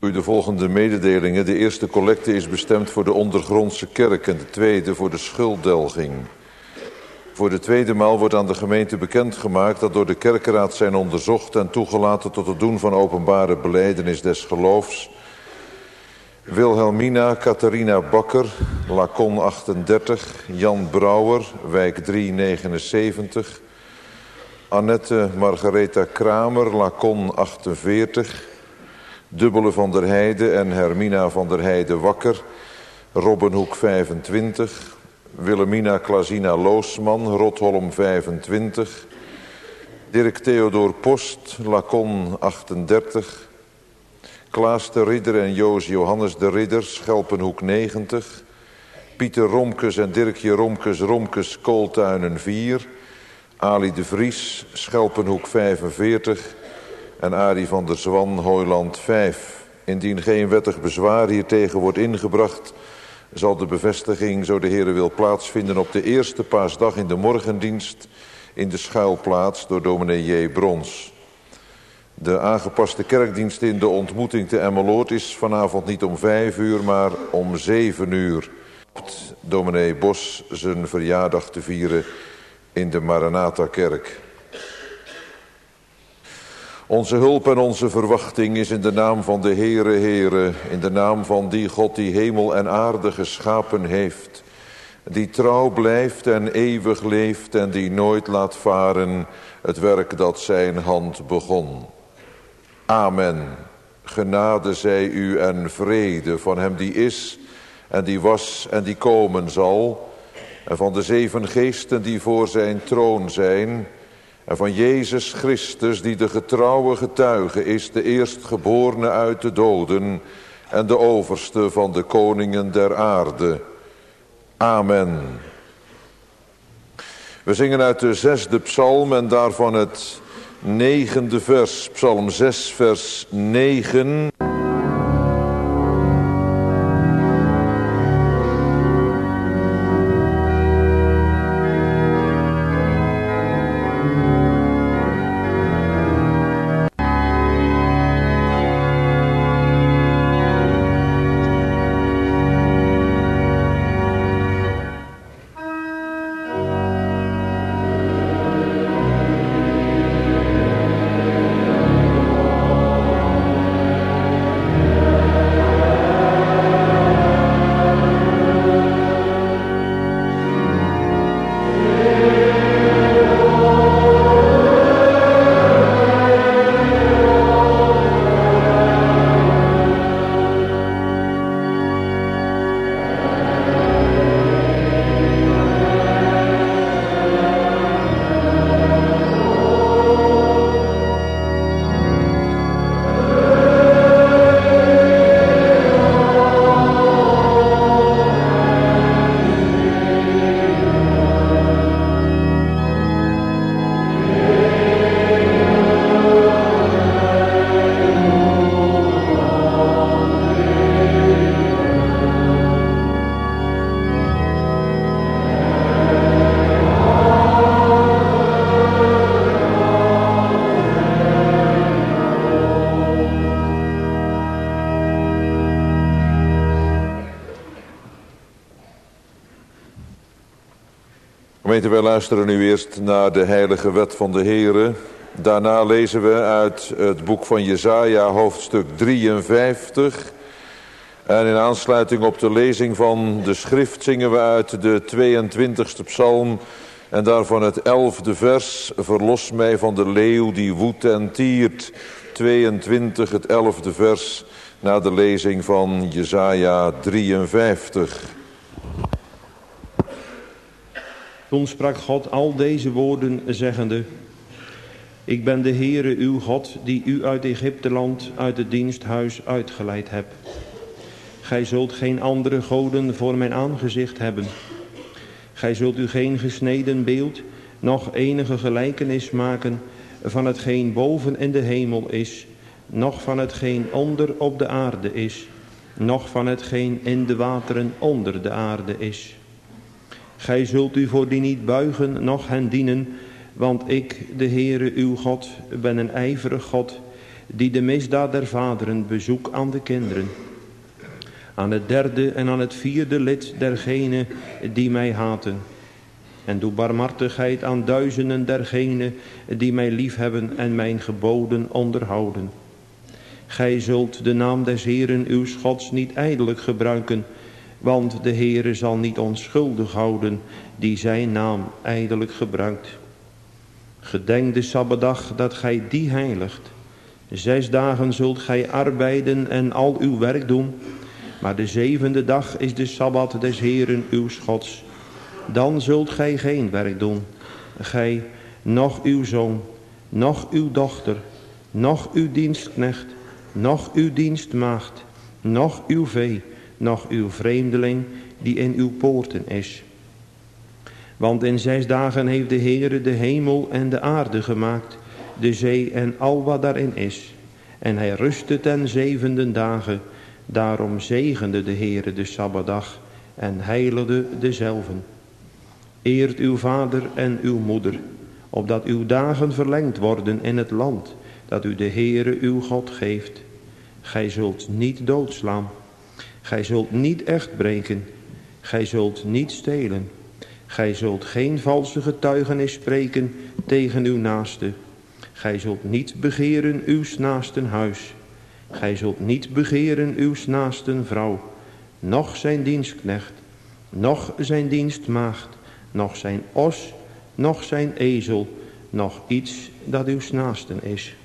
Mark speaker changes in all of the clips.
Speaker 1: U de volgende mededelingen. De eerste collecte is bestemd voor de ondergrondse kerk en de tweede voor de schulddelging. Voor de tweede maal wordt aan de gemeente bekendgemaakt dat door de kerkenraad zijn onderzocht en toegelaten tot het doen van openbare belijdenis des geloofs Wilhelmina Catharina Bakker, Lacon 38, Jan Brouwer, wijk 379, Annette Margaretha Kramer, Lacon 48, Dubbele van der Heijden en Hermina van der Heijden Wakker, Robbenhoek 25, Wilhelmina Klazina Loosman, Rotholm 25, Dirk Theodor Post, Lacon 38, Klaas de Ridder en Joos Johannes de Ridder, Schelpenhoek 90, Pieter Romkes en Dirkje Romkes, Kooltuinen 4, Ali de Vries, Schelpenhoek 45 en Arie van der Zwan, Hooiland 5. Indien geen wettig bezwaar hiertegen wordt ingebracht, zal de bevestiging, zo de Heere wil, plaatsvinden op de eerste paasdag in de morgendienst in de schuilplaats door dominee J. Brons. De aangepaste kerkdienst in de ontmoeting te Emmeloord is vanavond niet om 5 uur, maar om 7 uur. Dominee Bos zijn verjaardag te vieren in de Maranatha-kerk. Onze hulp en onze verwachting is in de naam van de Heere, in de naam van die God die hemel en aarde geschapen heeft, die trouw blijft en eeuwig leeft en die nooit laat varen het werk dat zijn hand begon. Amen. Genade zij u en vrede van hem die is en die was en die komen zal, en van de 7 geesten die voor zijn troon zijn, en van Jezus Christus die de getrouwe getuige is, de eerstgeborene uit de doden en de overste van de koningen der aarde. Amen. We zingen uit de 6e psalm en daarvan het 9e vers, psalm 6 vers 9. Gemeente, wij luisteren nu eerst naar de heilige wet van de Heere. Daarna lezen we uit het boek van Jesaja, hoofdstuk 53. En in aansluiting op de lezing van de schrift zingen we uit de 22e psalm. En daarvan het 11e vers. Verlos mij van de leeuw die woedt en tiert. 22, het 11e vers, na de lezing van Jesaja 53.
Speaker 2: Toen sprak God al deze woorden zeggende: Ik ben de Heere uw God, die u uit Egypteland, uit het diensthuis uitgeleid heb. Gij zult geen andere goden voor mijn aangezicht hebben. Gij zult u geen gesneden beeld, noch enige gelijkenis maken van hetgeen boven in de hemel is, noch van hetgeen onder op de aarde is, noch van hetgeen in de wateren onder de aarde is. Gij zult u voor die niet buigen, noch hen dienen, want ik, de Heere uw God, ben een ijverig God, die de misdaad der vaderen bezoek aan de kinderen. Aan het derde en aan het vierde lid dergenen die mij haten. En doe barmhartigheid aan duizenden dergenen die mij liefhebben en mijn geboden onderhouden. Gij zult de naam des Heeren uws Gods niet ijdelijk gebruiken, want de Heere zal niet onschuldig houden die zijn naam ijdelijk gebruikt. Gedenk de Sabbatdag dat gij die heiligt. 6 dagen zult gij arbeiden en al uw werk doen, maar de 7e dag is de Sabbat des Heeren uws Gods. Dan zult gij geen werk doen, gij, noch uw zoon, noch uw dochter, noch uw dienstknecht, noch uw dienstmaagd, noch uw vee, noch uw vreemdeling die in uw poorten is. Want in 6 dagen heeft de Heere de hemel en de aarde gemaakt, de zee en al wat daarin is. En hij rustte ten 7e dagen, daarom zegende de Heere de Sabbatdag en heiligde dezelven. Eert uw vader en uw moeder, opdat uw dagen verlengd worden in het land dat u de Heere uw God geeft. Gij zult niet doodslaan, gij zult niet echt breken, gij zult niet stelen. Gij zult geen valse getuigenis spreken tegen uw naaste. Gij zult niet begeren uws naasten huis. Gij zult niet begeren uws naasten vrouw, noch zijn dienstknecht, noch zijn dienstmaagd, noch zijn os, noch zijn ezel, noch iets dat uws naasten is.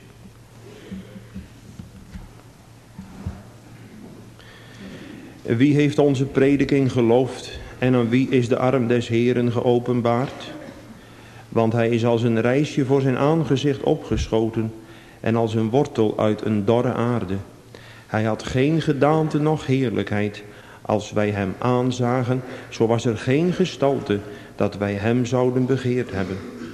Speaker 2: Wie heeft onze prediking geloofd en aan wie is de arm des Heeren geopenbaard? Want hij is als een rijsje voor zijn aangezicht opgeschoten en als een wortel uit een dorre aarde. Hij had geen gedaante noch heerlijkheid. Als wij hem aanzagen, zo was er geen gestalte dat wij hem zouden begeerd hebben.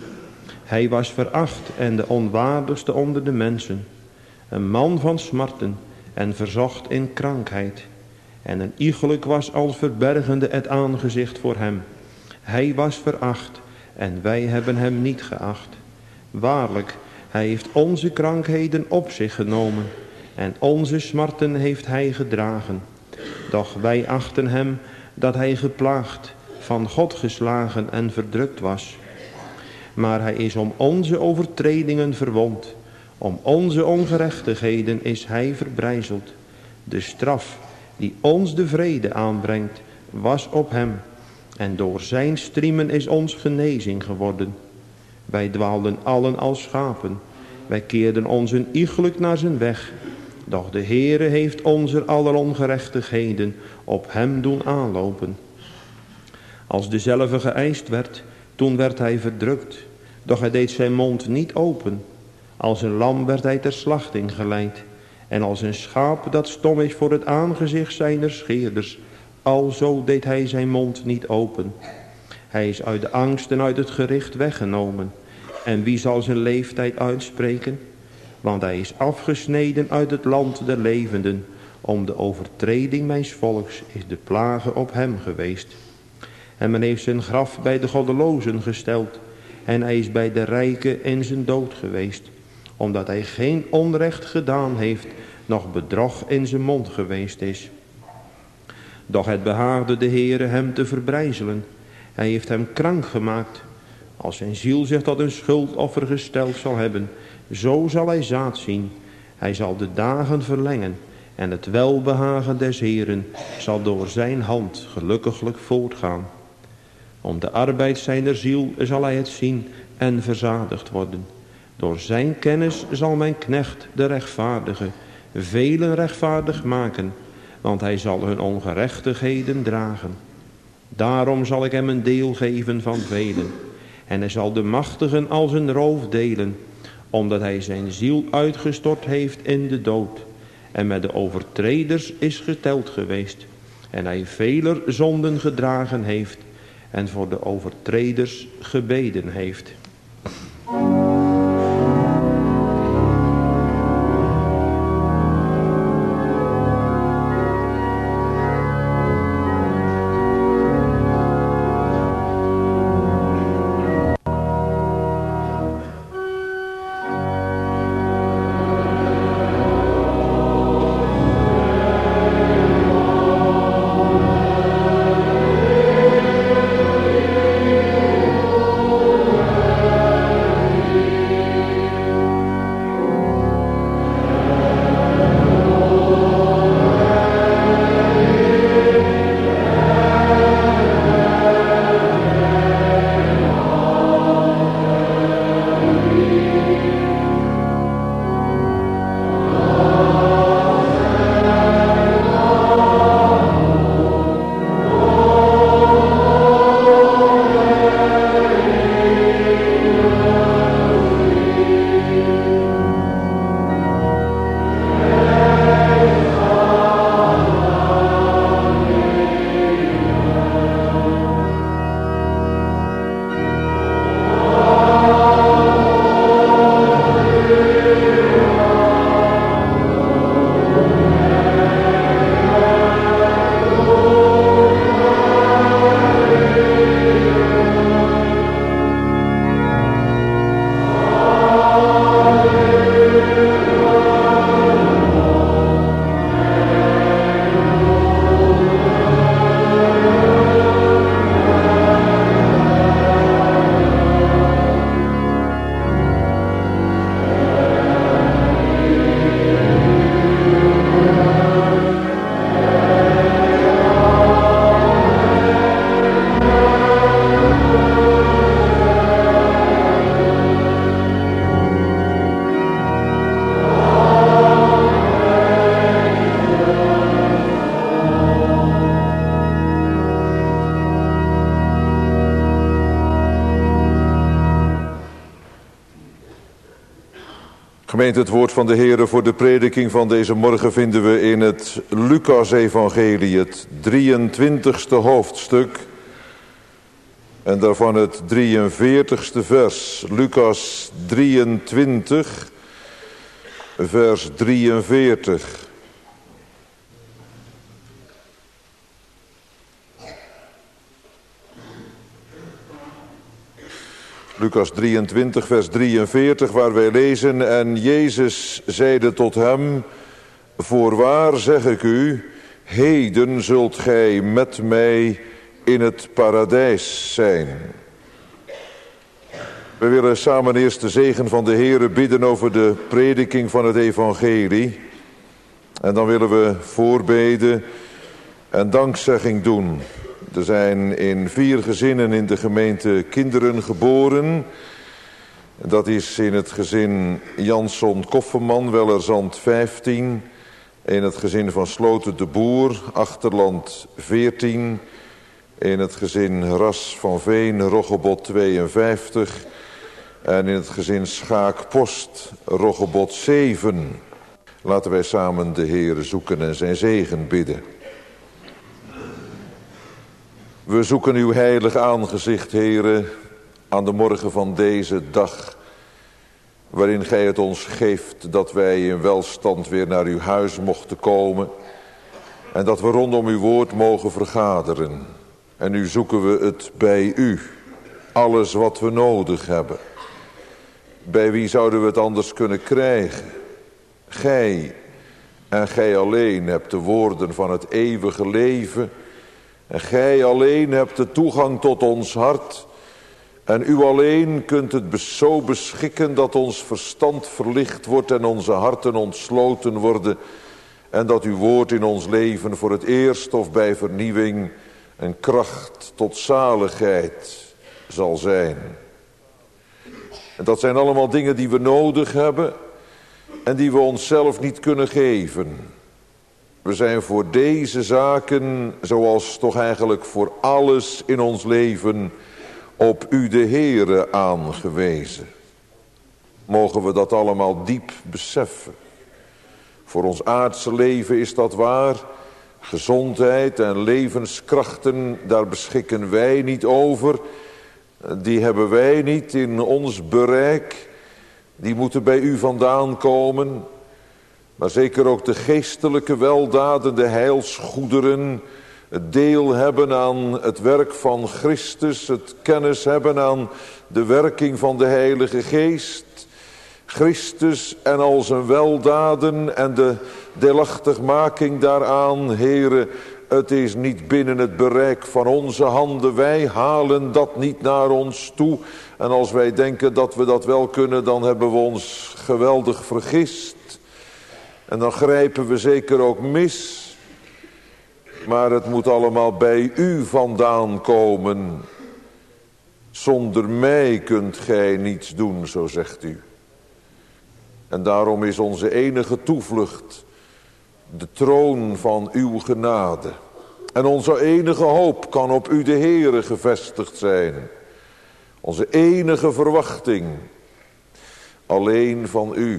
Speaker 2: Hij was veracht en de onwaardigste onder de mensen. Een man van smarten en verzocht in krankheid. En een iegelijk was als verbergende het aangezicht voor hem. Hij was veracht en wij hebben hem niet geacht. Waarlijk, hij heeft onze krankheden op zich genomen en onze smarten heeft hij gedragen. Doch wij achten hem dat hij geplaagd, van God geslagen en verdrukt was. Maar hij is om onze overtredingen verwond, om onze ongerechtigheden is hij verbrijzeld. De straf die ons de vrede aanbrengt, was op hem. En door zijn striemen is ons genezing geworden. Wij dwaalden allen als schapen. Wij keerden ons een iegelijk naar zijn weg. Doch de Heere heeft onze aller ongerechtigheden op hem doen aanlopen. Als dezelve geëist werd, toen werd hij verdrukt. Doch hij deed zijn mond niet open. Als een lam werd hij ter slachting geleid. En als een schaap dat stom is voor het aangezicht zijner scheerders, alzo deed hij zijn mond niet open. Hij is uit de angst en uit het gericht weggenomen. En wie zal zijn leeftijd uitspreken? Want hij is afgesneden uit het land der levenden. Om de overtreding mijns volks is de plage op hem geweest. En men heeft zijn graf bij de goddelozen gesteld. En hij is bij de rijken in zijn dood geweest. Omdat hij geen onrecht gedaan heeft, noch bedrog in zijn mond geweest is. Doch het behaagde de Heere hem te verbrijzelen. Hij heeft hem krank gemaakt. Als zijn ziel zich tot een schuldoffer gesteld zal hebben, zo zal hij zaad zien. Hij zal de dagen verlengen en het welbehagen des Heeren zal door zijn hand gelukkiglijk voortgaan. Om de arbeid zijner ziel zal hij het zien en verzadigd worden. Door zijn kennis zal mijn knecht de rechtvaardige velen rechtvaardig maken, want hij zal hun ongerechtigheden dragen. Daarom zal ik hem een deel geven van velen. En hij zal de machtigen als een roof delen, omdat hij zijn ziel uitgestort heeft in de dood. En met de overtreders is geteld geweest. En hij veler zonden gedragen heeft en voor de overtreders gebeden heeft.
Speaker 1: Gemeente, het woord van de Heere voor de prediking van deze morgen vinden we in het Lucas-evangelie, het 23e hoofdstuk. En daarvan het 43e vers. Lucas 23, vers 43. Lucas 23, vers 43, waar wij lezen: En Jezus zeide tot hem: Voorwaar zeg ik u, heden zult gij met mij in het paradijs zijn. We willen samen eerst de zegen van de Heere bidden over de prediking van het evangelie. En dan willen we voorbeden en dankzegging doen. Er zijn in 4 gezinnen in de gemeente kinderen geboren. Dat is in het gezin Jansson-Kofferman, Wellerzand 15. In het gezin van Sloten de Boer, Achterland 14. In het gezin Ras van Veen, Roggebot 52. En in het gezin Schaak-Post, Roggebot 7. Laten wij samen de Heere zoeken en zijn zegen bidden. We zoeken uw heilig aangezicht, Heere, aan de morgen van deze dag, waarin gij het ons geeft dat wij in welstand weer naar uw huis mochten komen en dat we rondom uw woord mogen vergaderen. En nu zoeken we het bij u, alles wat we nodig hebben. Bij wie zouden we het anders kunnen krijgen? Gij en gij alleen hebt de woorden van het eeuwige leven. En gij alleen hebt de toegang tot ons hart. En u alleen kunt het zo beschikken dat ons verstand verlicht wordt en onze harten ontsloten worden. En dat uw woord in ons leven voor het eerst of bij vernieuwing een kracht tot zaligheid zal zijn. En dat zijn allemaal dingen die we nodig hebben en die we onszelf niet kunnen geven. We zijn voor deze zaken, zoals toch eigenlijk voor alles in ons leven, op u de Heere aangewezen. Mogen we dat allemaal diep beseffen. Voor ons aardse leven is dat waar. Gezondheid en levenskrachten, daar beschikken wij niet over. Die hebben wij niet in ons bereik. Die moeten bij u vandaan komen. Maar zeker ook de geestelijke weldaden, de heilsgoederen, het deel hebben aan het werk van Christus, het kennis hebben aan de werking van de Heilige Geest. Christus en al zijn weldaden en de deelachtigmaking daaraan, Heere, het is niet binnen het bereik van onze handen. Wij halen dat niet naar ons toe. En als wij denken dat we dat wel kunnen, dan hebben we ons geweldig vergist. En dan grijpen we zeker ook mis. Maar het moet allemaal bij u vandaan komen. Zonder mij kunt gij niets doen, zo zegt u. En daarom is onze enige toevlucht de troon van uw genade. En onze enige hoop kan op u de Heere gevestigd zijn. Onze enige verwachting alleen van u.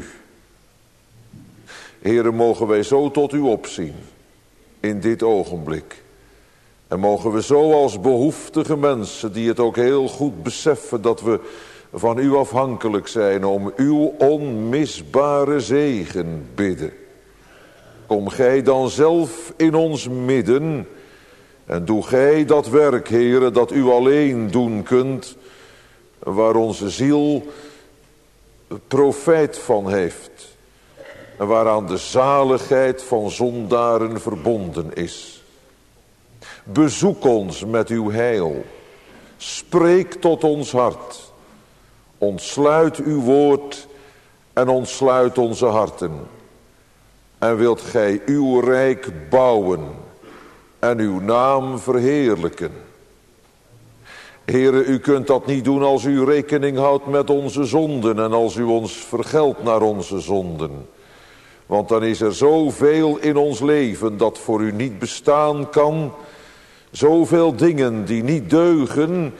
Speaker 1: Heere, mogen wij zo tot u opzien in dit ogenblik. En mogen we zo als behoeftige mensen die het ook heel goed beseffen dat we van u afhankelijk zijn, om uw onmisbare zegen bidden. Kom gij dan zelf in ons midden en doe gij dat werk, Heere, dat u alleen doen kunt, waar onze ziel profijt van heeft. En waaraan de zaligheid van zondaren verbonden is. Bezoek ons met uw heil. Spreek tot ons hart. Ontsluit uw woord en ontsluit onze harten. En wilt gij uw rijk bouwen en uw naam verheerlijken. Heere, u kunt dat niet doen als u rekening houdt met onze zonden en als u ons vergeldt naar onze zonden. Want dan is er zoveel in ons leven dat voor u niet bestaan kan. Zoveel dingen die niet deugen,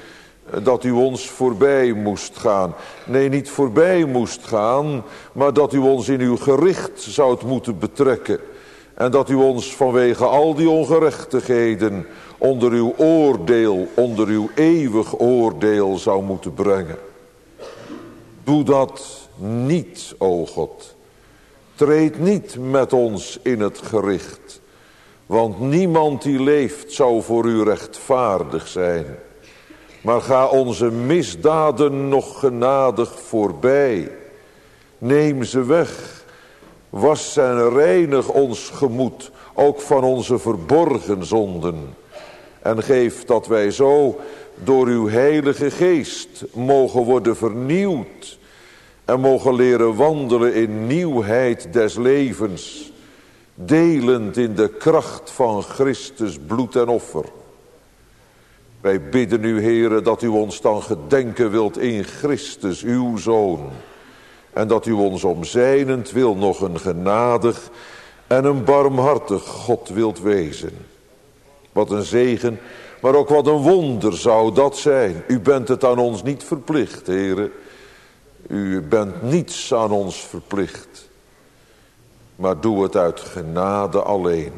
Speaker 1: dat u ons voorbij moest gaan. Nee, niet voorbij moest gaan, maar dat u ons in uw gericht zoudt moeten betrekken. En dat u ons vanwege al die ongerechtigheden onder uw oordeel, onder uw eeuwig oordeel zou moeten brengen. Doe dat niet, o God. Treed niet met ons in het gericht. Want niemand die leeft zou voor u rechtvaardig zijn. Maar ga onze misdaden nog genadig voorbij. Neem ze weg. Was en reinig ons gemoed, ook van onze verborgen zonden. En geef dat wij zo door uw heilige geest mogen worden vernieuwd. En mogen leren wandelen in nieuwheid des levens. Delend in de kracht van Christus bloed en offer. Wij bidden u, Heere, dat u ons dan gedenken wilt in Christus, uw Zoon. En dat u ons om zijnentwil nog een genadig en een barmhartig God wilt wezen. Wat een zegen, maar ook wat een wonder zou dat zijn. U bent het aan ons niet verplicht, Heere. U bent niets aan ons verplicht. Maar doe het uit genade alleen.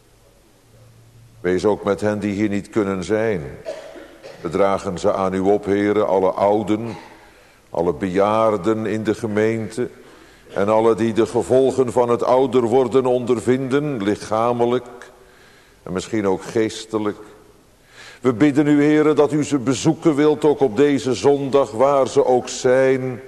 Speaker 1: Wees ook met hen die hier niet kunnen zijn. We dragen ze aan u op, Heere, alle ouden, alle bejaarden in de gemeente en alle die de gevolgen van het ouder worden ondervinden, lichamelijk en misschien ook geestelijk. We bidden u, Heere, dat u ze bezoeken wilt, ook op deze zondag, waar ze ook zijn.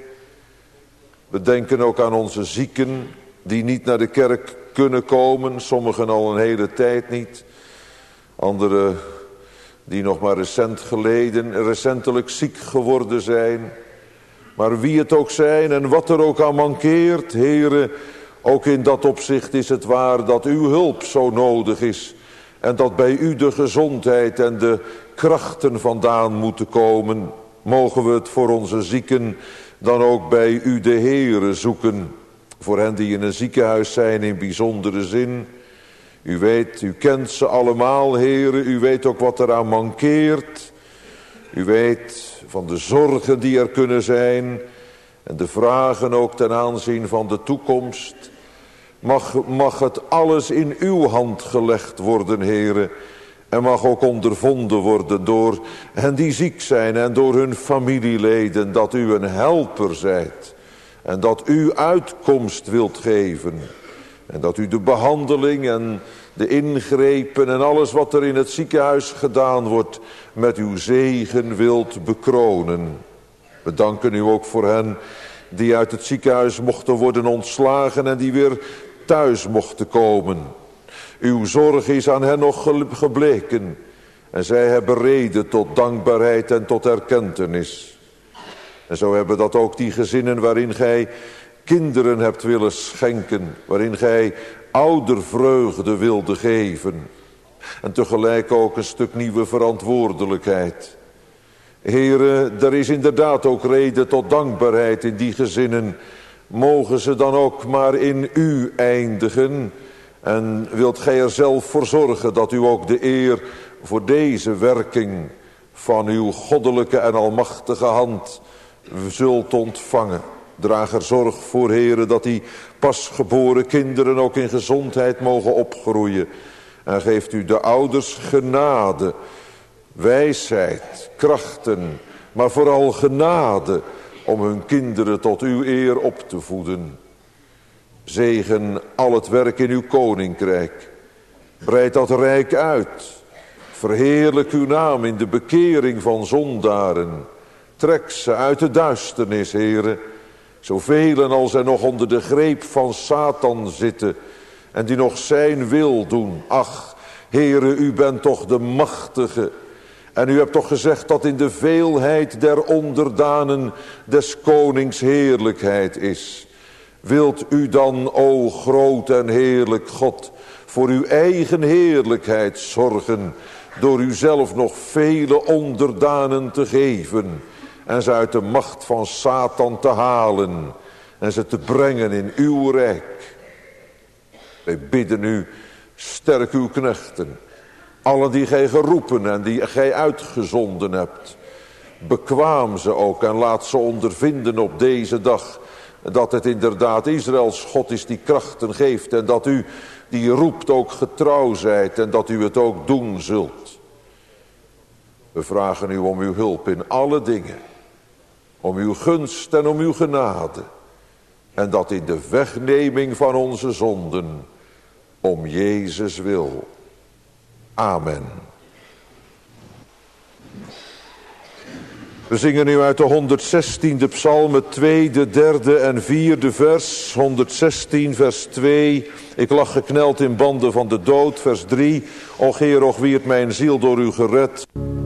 Speaker 1: We denken ook aan onze zieken die niet naar de kerk kunnen komen, sommigen al een hele tijd niet. Anderen die nog maar recentelijk ziek geworden zijn. Maar wie het ook zijn en wat er ook aan mankeert, Heere, ook in dat opzicht is het waar dat uw hulp zo nodig is. En dat bij u de gezondheid en de krachten vandaan moeten komen. Mogen we het voor onze zieken dan ook bij u de Heere zoeken. Voor hen die in een ziekenhuis zijn in bijzondere zin. U weet, u kent ze allemaal, Heere. U weet ook wat eraan mankeert. U weet van de zorgen die er kunnen zijn. En de vragen ook ten aanzien van de toekomst. Mag het alles in uw hand gelegd worden, Heere. En mag ook ondervonden worden door hen die ziek zijn en door hun familieleden. Dat u een helper zijt. En dat u uitkomst wilt geven. En dat u de behandeling en de ingrepen en alles wat er in het ziekenhuis gedaan wordt met uw zegen wilt bekronen. We danken u ook voor hen die uit het ziekenhuis mochten worden ontslagen en die weer thuis mochten komen. Uw zorg is aan hen nog gebleken en zij hebben reden tot dankbaarheid en tot erkentenis. En zo hebben dat ook die gezinnen waarin gij kinderen hebt willen schenken, waarin gij oudervreugde wilde geven. En tegelijk ook een stuk nieuwe verantwoordelijkheid. Heere, er is inderdaad ook reden tot dankbaarheid in die gezinnen. Mogen ze dan ook maar in u eindigen. En wilt gij er zelf voor zorgen dat u ook de eer voor deze werking van uw goddelijke en almachtige hand zult ontvangen. Draag er zorg voor, Heere, dat die pasgeboren kinderen ook in gezondheid mogen opgroeien. En geeft u de ouders genade, wijsheid, krachten, maar vooral genade om hun kinderen tot uw eer op te voeden. Zegen al het werk in uw koninkrijk. Breid dat rijk uit. Verheerlijk uw naam in de bekering van zondaren. Trek ze uit de duisternis, Heere. Zoveel als er nog onder de greep van Satan zitten en die nog zijn wil doen. Ach, Heere, u bent toch de machtige. En u hebt toch gezegd dat in de veelheid der onderdanen des konings heerlijkheid is. Wilt u dan, o groot en heerlijk God, voor uw eigen heerlijkheid zorgen, door uzelf nog vele onderdanen te geven en ze uit de macht van Satan te halen en ze te brengen in uw rijk. Wij bidden u, sterk uw knechten, allen die gij geroepen en die gij uitgezonden hebt. Bekwaam ze ook en laat ze ondervinden op deze dag dat het inderdaad Israëls God is die krachten geeft en dat u die roept ook getrouw zijt en dat u het ook doen zult. We vragen u om uw hulp in alle dingen, om uw gunst en om uw genade en dat in de wegneming van onze zonden om Jezus wil. Amen. We zingen nu uit de 116e psalm, het 2e, 3e en 4e vers. 116 vers 2. Ik lag gekneld in banden van de dood. Vers 3. Och Heer, och wierd mijn ziel door u gered.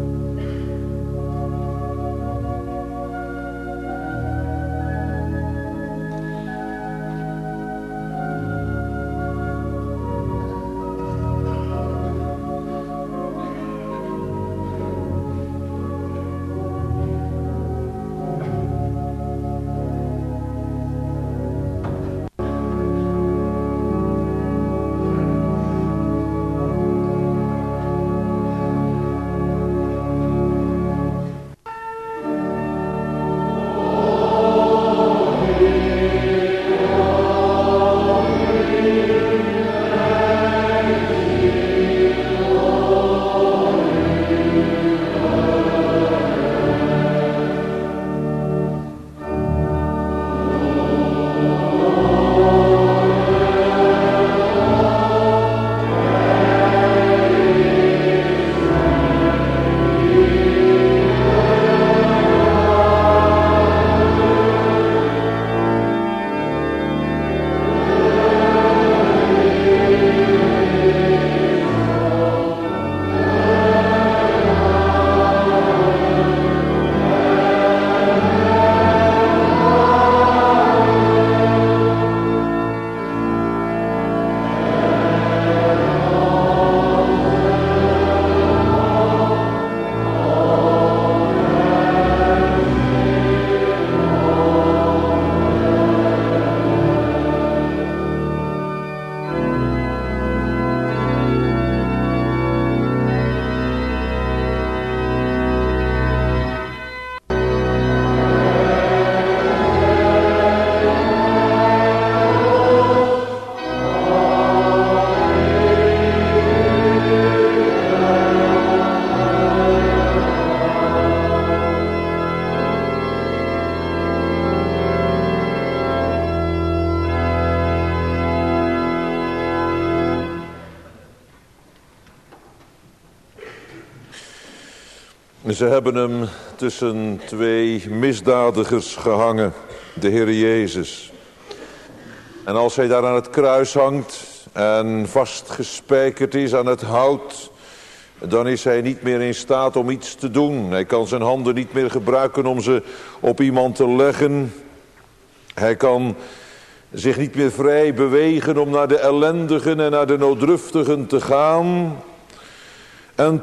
Speaker 1: Ze hebben hem tussen twee misdadigers gehangen, de Heer Jezus. En als hij daar aan het kruis hangt en vastgespijkerd is aan het hout, dan is hij niet meer in staat om iets te doen. Hij kan zijn handen niet meer gebruiken om ze op iemand te leggen. Hij kan zich niet meer vrij bewegen om naar de ellendigen en naar de nooddruftigen te gaan. En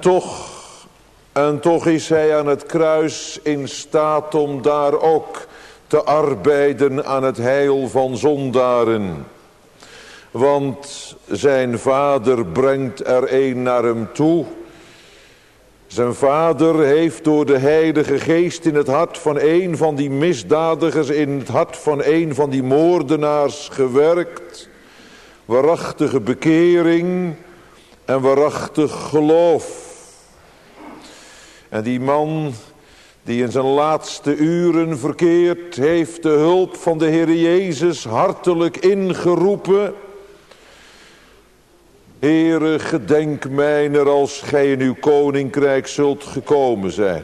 Speaker 1: toch is hij aan het kruis in staat om daar ook te arbeiden aan het heil van zondaren. Want zijn vader brengt er een naar hem toe. Zijn vader heeft door de Heilige Geest in het hart van een van die misdadigers, in het hart van een van die moordenaars gewerkt. Waarachtige bekering en waarachtig geloof. En die man die in zijn laatste uren verkeert, heeft de hulp van de Heer Jezus hartelijk ingeroepen. Heere, gedenk mijner als gij in uw koninkrijk zult gekomen zijn.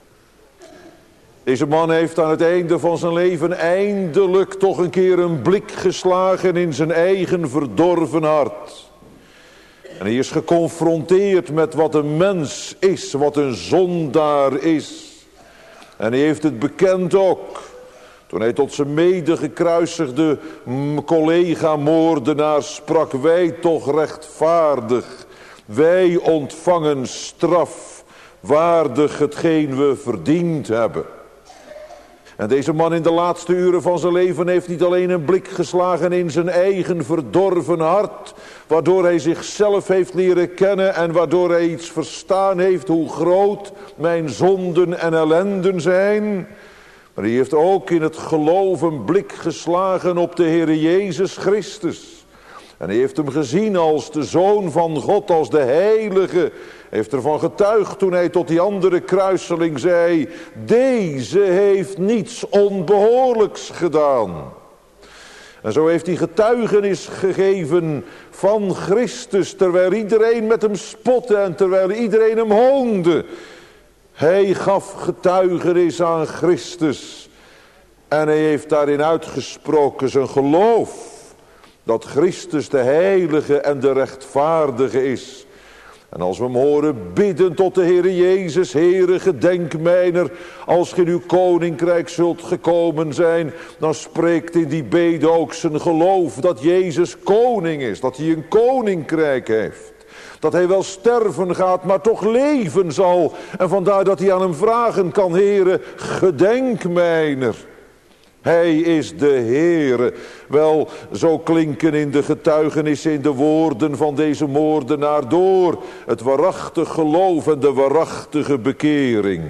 Speaker 1: Deze man heeft aan het einde van zijn leven eindelijk toch een keer een blik geslagen in zijn eigen verdorven hart. En hij is geconfronteerd met wat een mens is, wat een zondaar is. En hij heeft het bekend ook. Toen hij tot zijn medegekruisigde collega-moordenaar sprak: wij toch rechtvaardig, wij ontvangen straf, waardig hetgeen we verdiend hebben. En deze man in de laatste uren van zijn leven heeft niet alleen een blik geslagen in zijn eigen verdorven hart, waardoor hij zichzelf heeft leren kennen en waardoor hij iets verstaan heeft hoe groot mijn zonden en ellenden zijn. Maar hij heeft ook in het geloof een blik geslagen op de Heere Jezus Christus. En hij heeft hem gezien als de Zoon van God, als de Heilige. Hij heeft ervan getuigd toen hij tot die andere kruiseling zei: deze heeft niets onbehoorlijks gedaan. En zo heeft hij getuigenis gegeven van Christus, terwijl iedereen met hem spotte en terwijl iedereen hem hoonde. Hij gaf getuigenis aan Christus. En hij heeft daarin uitgesproken zijn geloof. Dat Christus de heilige en de rechtvaardige is. En als we hem horen bidden tot de Heere Jezus: Heere, gedenk mijner als ge in uw koninkrijk zult gekomen zijn. Dan spreekt in die bede ook zijn geloof dat Jezus koning is. Dat hij een koninkrijk heeft. Dat hij wel sterven gaat, maar toch leven zal. En vandaar dat hij aan hem vragen kan: Heere, gedenk mijner. Hij is de Heere. Wel, zo klinken in de getuigenissen, in de woorden van deze moordenaar door het waarachtig geloof en de waarachtige bekering.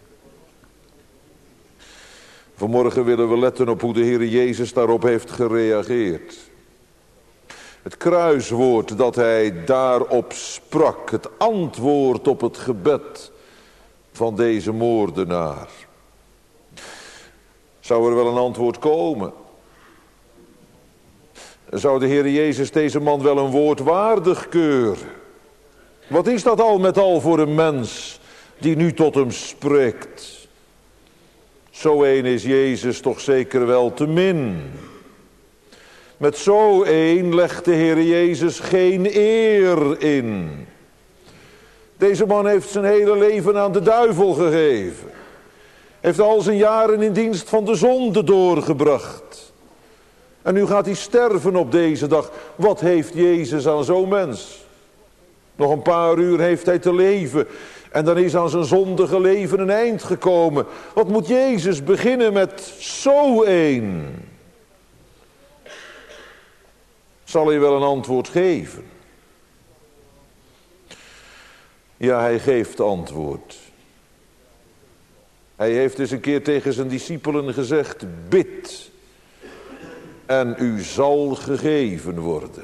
Speaker 1: Vanmorgen willen we letten op hoe de Heere Jezus daarop heeft gereageerd. Het kruiswoord dat hij daarop sprak, het antwoord op het gebed van deze moordenaar. Zou er wel een antwoord komen? Zou de Heer Jezus deze man wel een woord waardig keuren? Wat is dat al met al voor een mens die nu tot hem spreekt? Zo een is Jezus toch zeker wel te min. Met zo een legt de Heer Jezus geen eer in. Deze man heeft zijn hele leven aan de duivel gegeven. Heeft al zijn jaren in dienst van de zonde doorgebracht. En nu gaat hij sterven op deze dag. Wat heeft Jezus aan zo'n mens? Nog een paar uur heeft hij te leven. En dan is aan zijn zondige leven een eind gekomen. Wat moet Jezus beginnen met zo een? Zal hij wel een antwoord geven? Ja, hij geeft antwoord. Hij heeft eens een keer tegen zijn discipelen gezegd: bid en u zal gegeven worden.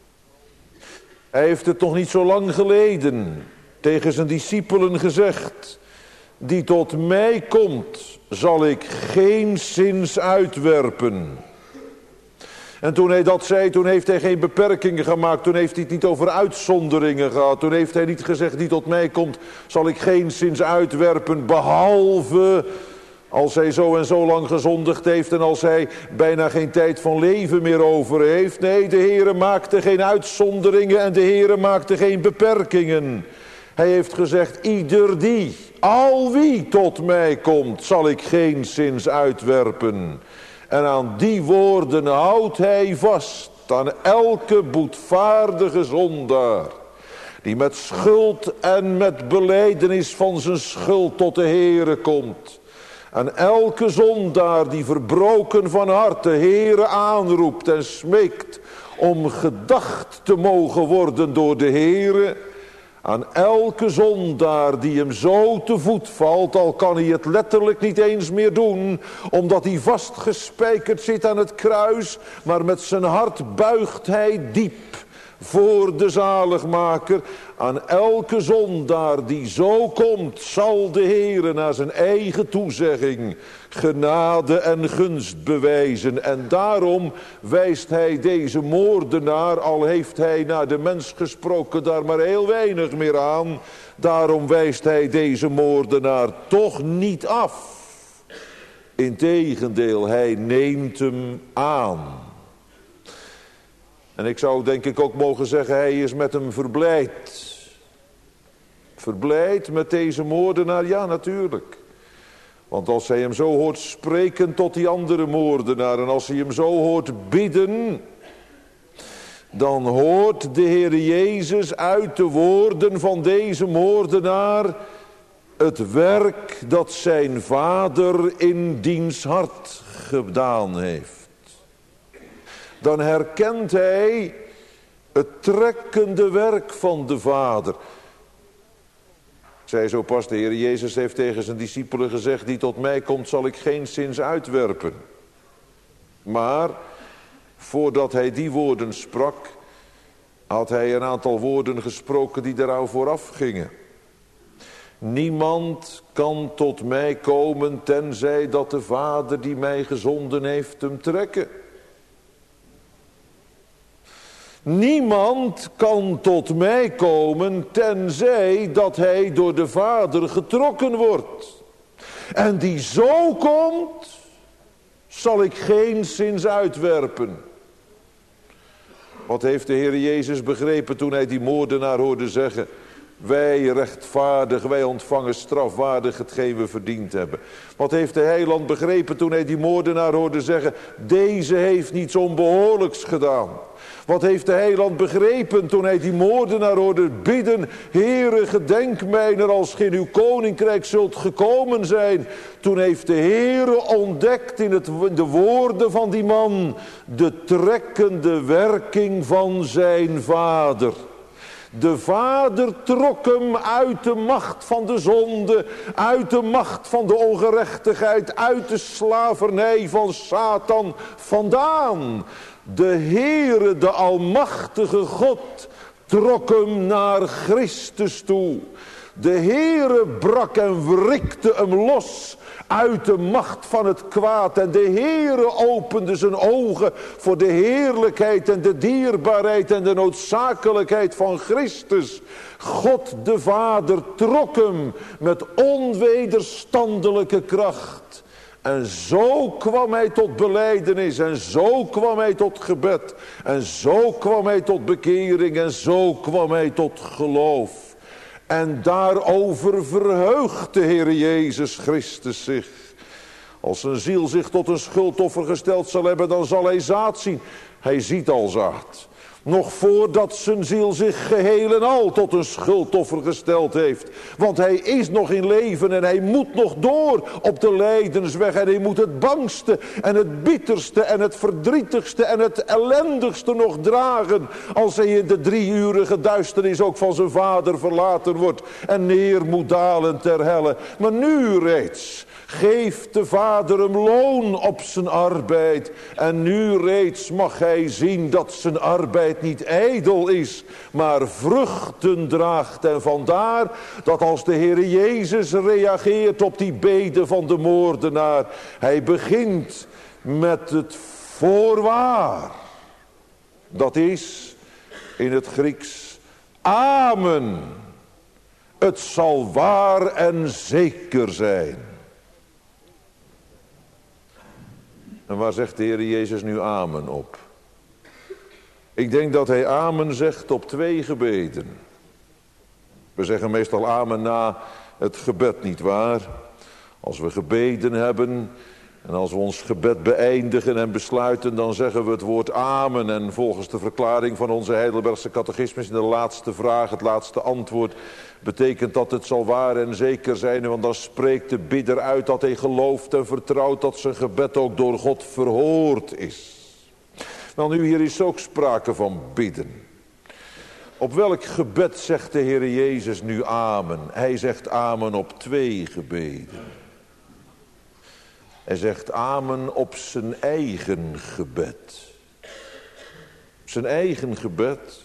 Speaker 1: Hij heeft het nog niet zo lang geleden tegen zijn discipelen gezegd: die tot mij komt, zal ik geenszins uitwerpen. En toen hij dat zei, toen heeft hij geen beperkingen gemaakt. Toen heeft hij het niet over uitzonderingen gehad. Toen heeft hij niet gezegd: die tot mij komt, zal ik geenszins uitwerpen. Behalve als hij zo en zo lang gezondigd heeft en als hij bijna geen tijd van leven meer over heeft. Nee, de Heere maakte geen uitzonderingen en de Heere maakte geen beperkingen. Hij heeft gezegd: ieder die, al wie tot mij komt, zal ik geenszins uitwerpen. En aan die woorden houdt hij vast, aan elke boetvaardige zondaar, die met schuld en met belijdenis van zijn schuld tot de Heere komt. En elke zondaar die verbroken van hart de Heere aanroept en smeekt om gedacht te mogen worden door de Heere. Aan elke zondaar die hem zo te voet valt, al kan hij het letterlijk niet eens meer doen, omdat hij vastgespijkerd zit aan het kruis, maar met zijn hart buigt hij diep voor de zaligmaker. Aan elke zondaar die zo komt, zal de Heere naar zijn eigen toezegging genade en gunst bewijzen. En daarom wijst hij deze moordenaar, al heeft hij naar de mens gesproken daar maar heel weinig meer aan, daarom wijst hij deze moordenaar toch niet af. Integendeel, hij neemt hem aan. En ik zou denk ik ook mogen zeggen, hij is met hem verblijd. Verblijd met deze moordenaar? Ja, natuurlijk. Want als hij hem zo hoort spreken tot die andere moordenaar, en als hij hem zo hoort bidden, dan hoort de Heer Jezus uit de woorden van deze moordenaar het werk dat zijn vader in diens hart gedaan heeft. Dan herkent hij het trekkende werk van de vader. Ik zei zo pas, de Heer Jezus heeft tegen zijn discipelen gezegd, die tot mij komt zal ik geenszins uitwerpen. Maar voordat hij die woorden sprak, had hij een aantal woorden gesproken die daaraan vooraf gingen. Niemand kan tot mij komen tenzij dat de Vader die mij gezonden heeft hem trekken. Niemand kan tot mij komen tenzij dat hij door de Vader getrokken wordt. En die zo komt, zal ik geenszins uitwerpen. Wat heeft de Heer Jezus begrepen toen hij die moordenaar hoorde zeggen: wij rechtvaardig, wij ontvangen strafwaardig hetgeen we verdiend hebben. Wat heeft de heiland begrepen toen hij die moordenaar hoorde zeggen: deze heeft niets onbehoorlijks gedaan. Wat heeft de heiland begrepen toen hij die moordenaar hoorde bidden: Heere, gedenk mijner als gij in uw koninkrijk zult gekomen zijn. Toen heeft de Heere ontdekt in de woorden van die man de trekkende werking van zijn vader. De Vader trok hem uit de macht van de zonde, uit de macht van de ongerechtigheid, uit de slavernij van Satan vandaan. De Heere, de almachtige God, trok hem naar Christus toe. De Heere brak en wrikte hem los uit de macht van het kwaad. En de Heere opende zijn ogen voor de heerlijkheid en de dierbaarheid en de noodzakelijkheid van Christus. God de Vader trok hem met onwederstandelijke kracht. En zo kwam hij tot belijdenis en zo kwam hij tot gebed. En zo kwam hij tot bekering en zo kwam hij tot geloof. En daarover verheugt de Heer Jezus Christus zich. Als een ziel zich tot een schuldoffer gesteld zal hebben, dan zal hij zaad zien. Hij ziet al zaad. Nog voordat zijn ziel zich geheel en al tot een schuldoffer gesteld heeft. Want hij is nog in leven en hij moet nog door op de lijdensweg. En hij moet het bangste en het bitterste en het verdrietigste en het ellendigste nog dragen. Als hij in de 3-urige duisternis ook van zijn vader verlaten wordt. En neer moet dalen ter helle. Maar nu reeds geeft de Vader hem loon op zijn arbeid. En nu reeds mag hij zien dat zijn arbeid niet ijdel is, maar vruchten draagt. En vandaar dat als de Heer Jezus reageert op die bede van de moordenaar, hij begint met het voorwaar. Dat is in het Grieks amen. Het zal waar en zeker zijn. En waar zegt de Heer Jezus nu amen op? Ik denk dat hij amen zegt op 2 gebeden. We zeggen meestal amen na het gebed, niet waar? Als we gebeden hebben en als we ons gebed beëindigen en besluiten, dan zeggen we het woord amen. En volgens de verklaring van onze Heidelbergse catechismus in de laatste vraag, het laatste antwoord, betekent dat het zal waar en zeker zijn. Want dan spreekt de bidder uit dat hij gelooft en vertrouwt dat zijn gebed ook door God verhoord is. Wel nu, hier is ook sprake van bidden. Op welk gebed zegt de Heer Jezus nu amen? Hij zegt amen op 2 gebeden. Hij zegt amen op zijn eigen gebed. Zijn eigen gebed.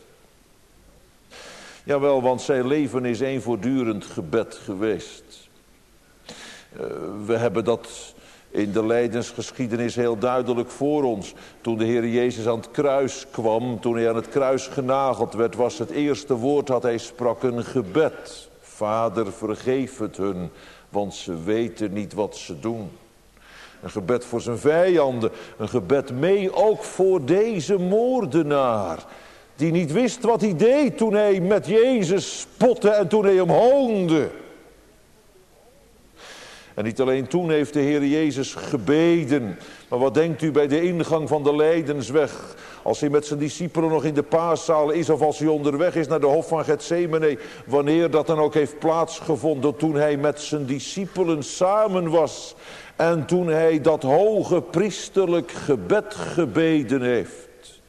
Speaker 1: Jawel, want zijn leven is een voortdurend gebed geweest. We hebben dat in de lijdensgeschiedenis heel duidelijk voor ons. Toen de Heer Jezus aan het kruis kwam, toen hij aan het kruis genageld werd, was het eerste woord dat hij sprak een gebed. Vader, vergeef het hun, want ze weten niet wat ze doen. Een gebed voor zijn vijanden, een gebed mee ook voor deze moordenaar, die niet wist wat hij deed toen hij met Jezus spotte en toen hij hem hoonde. En niet alleen toen heeft de Heer Jezus gebeden. Maar wat denkt u bij de ingang van de Lijdensweg? Als hij met zijn discipelen nog in de paaszaal is, of als hij onderweg is naar de hof van Getsemane. Wanneer dat dan ook heeft plaatsgevonden, toen hij met zijn discipelen samen was. En toen hij dat hoge priesterlijk gebed gebeden heeft.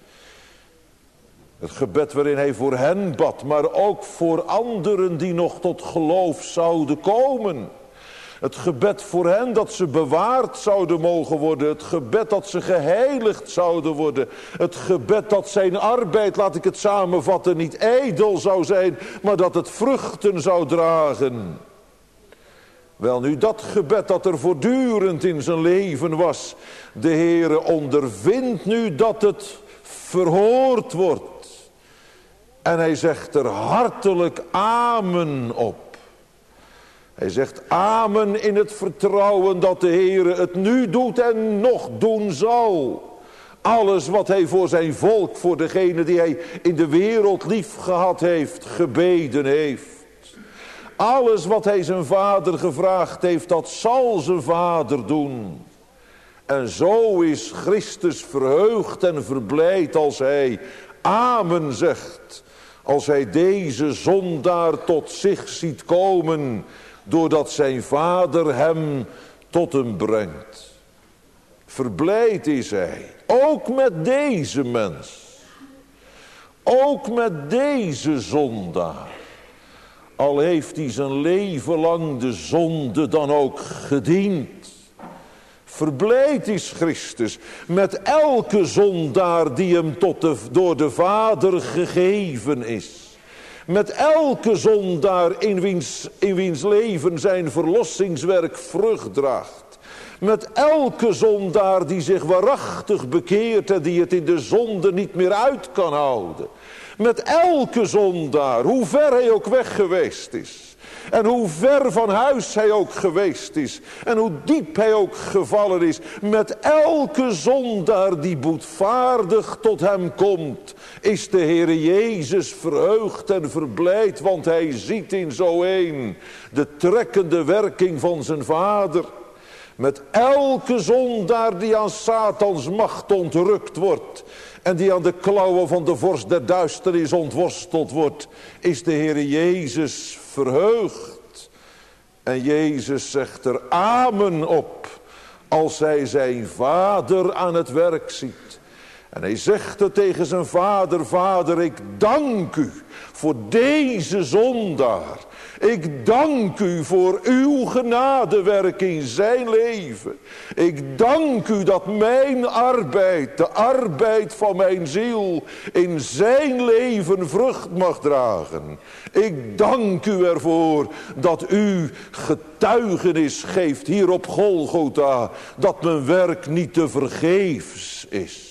Speaker 1: Het gebed waarin hij voor hen bad, maar ook voor anderen die nog tot geloof zouden komen. Het gebed voor hen dat ze bewaard zouden mogen worden. Het gebed dat ze geheiligd zouden worden. Het gebed dat zijn arbeid, laat ik het samenvatten, niet ijdel zou zijn, maar dat het vruchten zou dragen. Wel nu, dat gebed dat er voortdurend in zijn leven was. De Heere ondervindt nu dat het verhoord wordt. En hij zegt er hartelijk amen op. Hij zegt amen in het vertrouwen dat de Heere het nu doet en nog doen zal. Alles wat hij voor zijn volk, voor degene die hij in de wereld lief gehad heeft, gebeden heeft. Alles wat hij zijn vader gevraagd heeft, dat zal zijn vader doen. En zo is Christus verheugd en verblijd als hij amen zegt. Als hij deze zondaar tot zich ziet komen, doordat zijn vader hem tot hem brengt. Verblijd is hij, ook met deze mens. Ook met deze zondaar. Al heeft hij zijn leven lang de zonde dan ook gediend. Verblijd is Christus met elke zondaar die hem door de Vader gegeven is. Met elke zondaar in wiens leven zijn verlossingswerk vrucht draagt. Met elke zondaar die zich waarachtig bekeert en die het in de zonde niet meer uit kan houden. Met elke zondaar, hoe ver hij ook weg geweest is. En hoe ver van huis hij ook geweest is. En hoe diep hij ook gevallen is. Met elke zondaar die boetvaardig tot hem komt. Is de Heere Jezus verheugd en verblijd. Want hij ziet in zo een de trekkende werking van zijn Vader. Met elke zondaar die aan Satans macht ontrukt wordt. En die aan de klauwen van de vorst der duisternis ontworsteld wordt. Is de Heere Jezus verheugd. En Jezus zegt er amen op. Als hij zijn vader aan het werk ziet. En hij zegt het tegen zijn vader. Vader, ik dank u voor deze zondaar. Ik dank u voor uw genadewerk in zijn leven. Ik dank u dat mijn arbeid, de arbeid van mijn ziel, in zijn leven vrucht mag dragen. Ik dank u ervoor dat u getuigenis geeft hier op Golgotha, dat mijn werk niet te vergeefs is.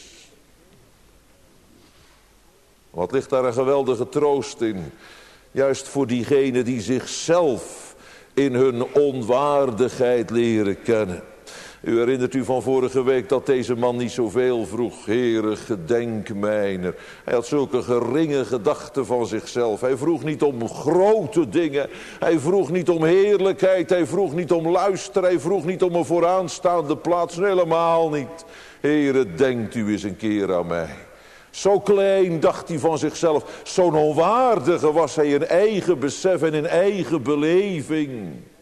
Speaker 1: Wat ligt daar een geweldige troost in. Juist voor diegenen die zichzelf in hun onwaardigheid leren kennen. U herinnert u van vorige week dat deze man niet zoveel vroeg. Heere, gedenk mijner. Hij had zulke geringe gedachten van zichzelf. Hij vroeg niet om grote dingen. Hij vroeg niet om heerlijkheid. Hij vroeg niet om luister. Hij vroeg niet om een vooraanstaande plaats. Helemaal niet. Heere, denkt u eens een keer aan mij. Zo klein dacht hij van zichzelf. Zo'n onwaardige was hij in eigen besef en in eigen beleving.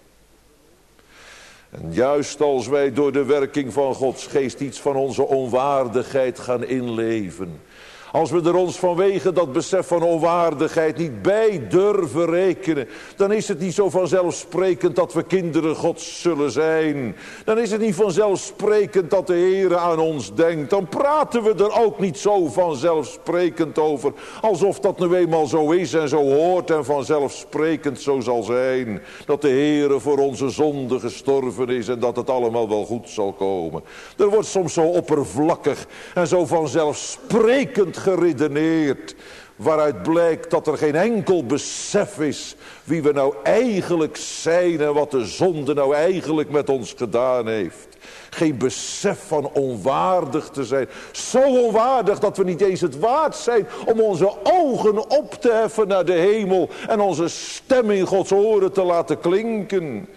Speaker 1: En juist als wij door de werking van Gods geest iets van onze onwaardigheid gaan inleven. Als we er ons vanwege dat besef van onwaardigheid niet bij durven rekenen. Dan is het niet zo vanzelfsprekend dat we kinderen Gods zullen zijn. Dan is het niet vanzelfsprekend dat de Heer aan ons denkt. Dan praten we er ook niet zo vanzelfsprekend over. Alsof dat nu eenmaal zo is en zo hoort en vanzelfsprekend zo zal zijn. Dat de Heer voor onze zonde gestorven is en dat het allemaal wel goed zal komen. Er wordt soms zo oppervlakkig en zo vanzelfsprekend geredeneerd, waaruit blijkt dat er geen enkel besef is wie we nou eigenlijk zijn en wat de zonde nou eigenlijk met ons gedaan heeft. Geen besef van onwaardig te zijn. Zo onwaardig dat we niet eens het waard zijn om onze ogen op te heffen naar de hemel en onze stem in Gods oren te laten klinken.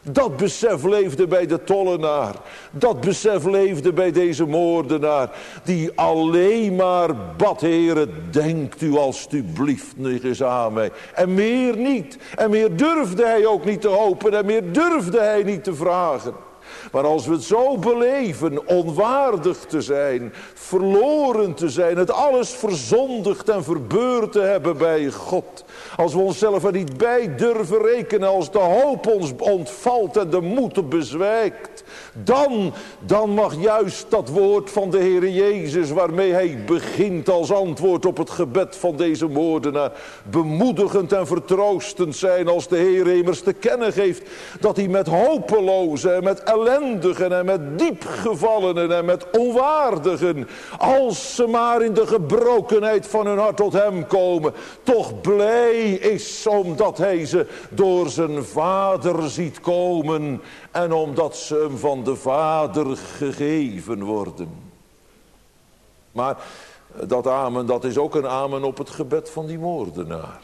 Speaker 1: Dat besef leefde bij de tollenaar. Dat besef leefde bij deze moordenaar. Die alleen maar bad, Heere, denkt u alstublieft nog eens aan mij. En meer niet. En meer durfde hij ook niet te hopen. En meer durfde hij niet te vragen. Maar als we het zo beleven, onwaardig te zijn, verloren te zijn, het alles verzondigd en verbeurd te hebben bij God. Als we onszelf er niet bij durven rekenen, als de hoop ons ontvalt en de moed bezwijkt. Dan mag juist dat woord van de Heere Jezus, waarmee hij begint als antwoord op het gebed van deze moordenaar, bemoedigend en vertroostend zijn, als de Heere immers te kennen geeft dat hij met hopelozen en met ellendigen en met diepgevallenen en met onwaardigen, als ze maar in de gebrokenheid van hun hart tot hem komen, toch blij is omdat hij ze door zijn vader ziet komen en omdat ze hem van de vader gegeven worden. Maar dat amen, dat is ook een amen op het gebed van die moordenaar.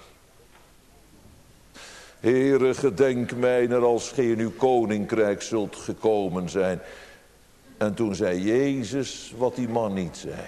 Speaker 1: Heere, gedenk mijner als gij in uw koninkrijk zult gekomen zijn. En toen zei Jezus wat die man niet zei.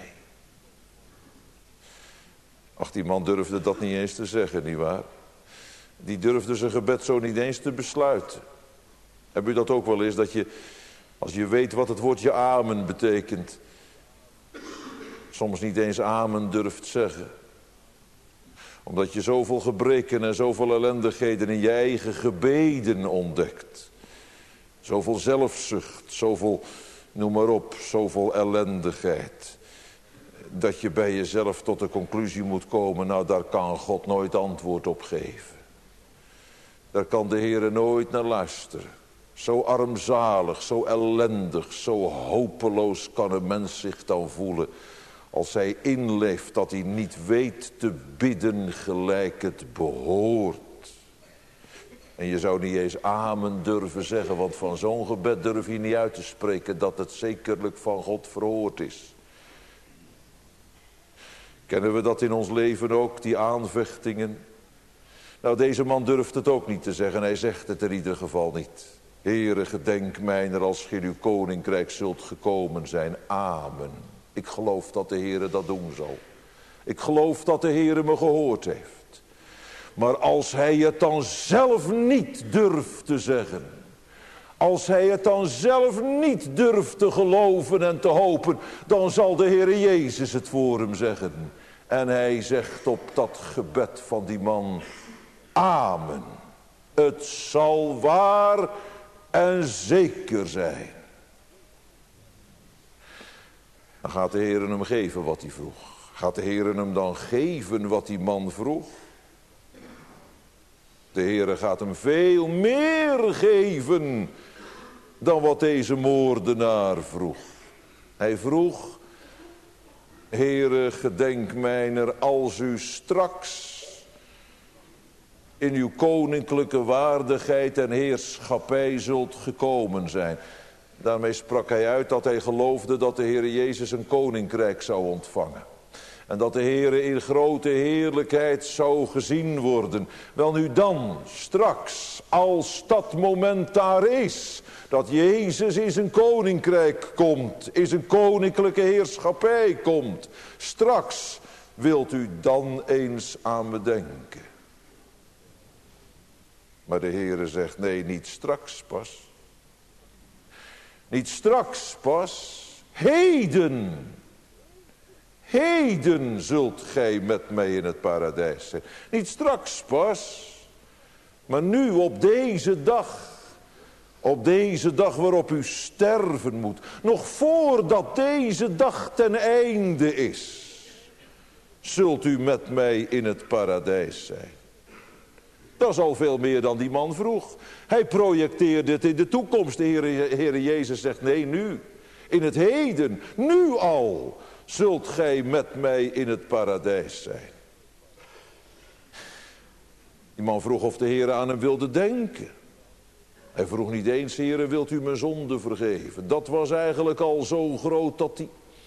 Speaker 1: Ach, die man durfde dat niet eens te zeggen, nietwaar? Die durfde zijn gebed zo niet eens te besluiten. Heb u dat ook wel eens, dat je, als je weet wat het woordje amen betekent, soms niet eens amen durft zeggen? Omdat je zoveel gebreken en zoveel ellendigheden in je eigen gebeden ontdekt. Zoveel zelfzucht, zoveel, noem maar op, zoveel ellendigheid. Dat je bij jezelf tot de conclusie moet komen, nou daar kan God nooit antwoord op geven. Daar kan de Heere nooit naar luisteren. Zo armzalig, zo ellendig, zo hopeloos kan een mens zich dan voelen, als hij inleeft dat hij niet weet te bidden gelijk het behoort. En je zou niet eens amen durven zeggen, want van zo'n gebed durf je niet uit te spreken dat het zekerlijk van God verhoord is. Kennen we dat in ons leven ook, die aanvechtingen? Nou, deze man durft het ook niet te zeggen. Hij zegt het in ieder geval niet. Heere, gedenk mijner als gij in uw koninkrijk zult gekomen zijn. Amen. Ik geloof dat de Heere dat doen zal. Ik geloof dat de Heere me gehoord heeft. Maar als hij het dan zelf niet durft te zeggen, als hij het dan zelf niet durft te geloven en te hopen, dan zal de Heere Jezus het voor hem zeggen. En hij zegt op dat gebed van die man, amen. Het zal waar en zeker zijn. Dan gaat de Heere hem geven wat hij vroeg. Gaat de Heere hem dan geven wat die man vroeg? De Heere gaat hem veel meer geven dan wat deze moordenaar vroeg. Hij vroeg, Heere, gedenk mijner als u straks in uw koninklijke waardigheid en heerschappij zult gekomen zijn. Daarmee sprak hij uit dat hij geloofde dat de Heere Jezus een koninkrijk zou ontvangen. En dat de Heere in grote heerlijkheid zou gezien worden. Wel nu dan, straks, als dat moment daar is, dat Jezus in zijn koninkrijk komt, in zijn koninklijke heerschappij komt. Straks wilt u dan eens aan me denken. Maar de Heere zegt, nee, niet straks pas. Niet straks pas, heden. Heden zult gij met mij in het paradijs zijn. Niet straks pas, maar nu op deze dag. Op deze dag waarop u sterven moet. Nog voordat deze dag ten einde is, zult u met mij in het paradijs zijn. Dat is al veel meer dan die man vroeg. Hij projecteerde het in de toekomst. De Heere Jezus zegt, nee, nu. In het heden, nu al, zult gij met mij in het paradijs zijn. Die man vroeg of de Heere aan hem wilde denken. Hij vroeg niet eens, Heere, wilt u mijn zonde vergeven? Dat was eigenlijk al zo groot dat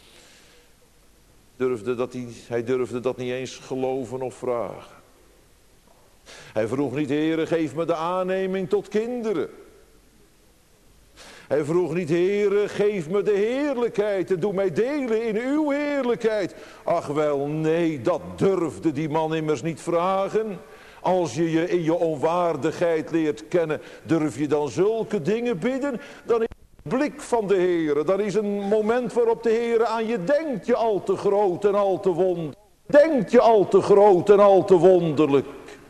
Speaker 1: hij durfde dat niet eens geloven of vragen. Hij vroeg niet, Heere, geef me de aanneming tot kinderen. Hij vroeg niet, Heere, geef me de heerlijkheid en doe mij delen in uw heerlijkheid. Ach wel, nee, dat durfde die man immers niet vragen. Als je je in je onwaardigheid leert kennen, durf je dan zulke dingen bidden? Dan is de blik van de Heere, dan is een moment waarop de Heere aan je denkt, je al te groot en al te wonderlijk. Denkt je al te groot en al te wonderlijk.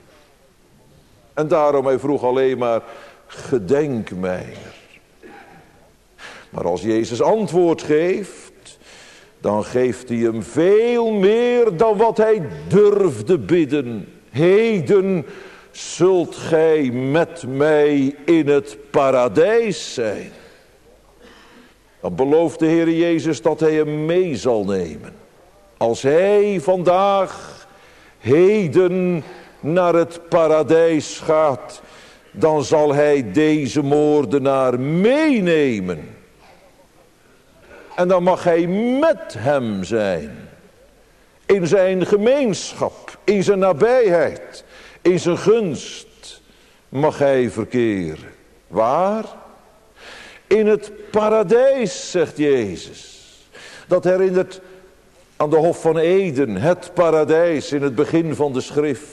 Speaker 1: En daarom hij vroeg alleen maar, gedenk mij. Maar als Jezus antwoord geeft, dan geeft hij hem veel meer dan wat hij durfde bidden. Heden zult gij met mij in het paradijs zijn. Dan belooft de Heer Jezus dat hij hem mee zal nemen. Als hij vandaag, heden, naar het paradijs gaat, dan zal hij deze moordenaar meenemen. En dan mag hij met hem zijn. In zijn gemeenschap, in zijn nabijheid, in zijn gunst mag hij verkeren. Waar? In het paradijs, zegt Jezus. Dat herinnert aan de Hof van Eden, het paradijs in het begin van de schrift.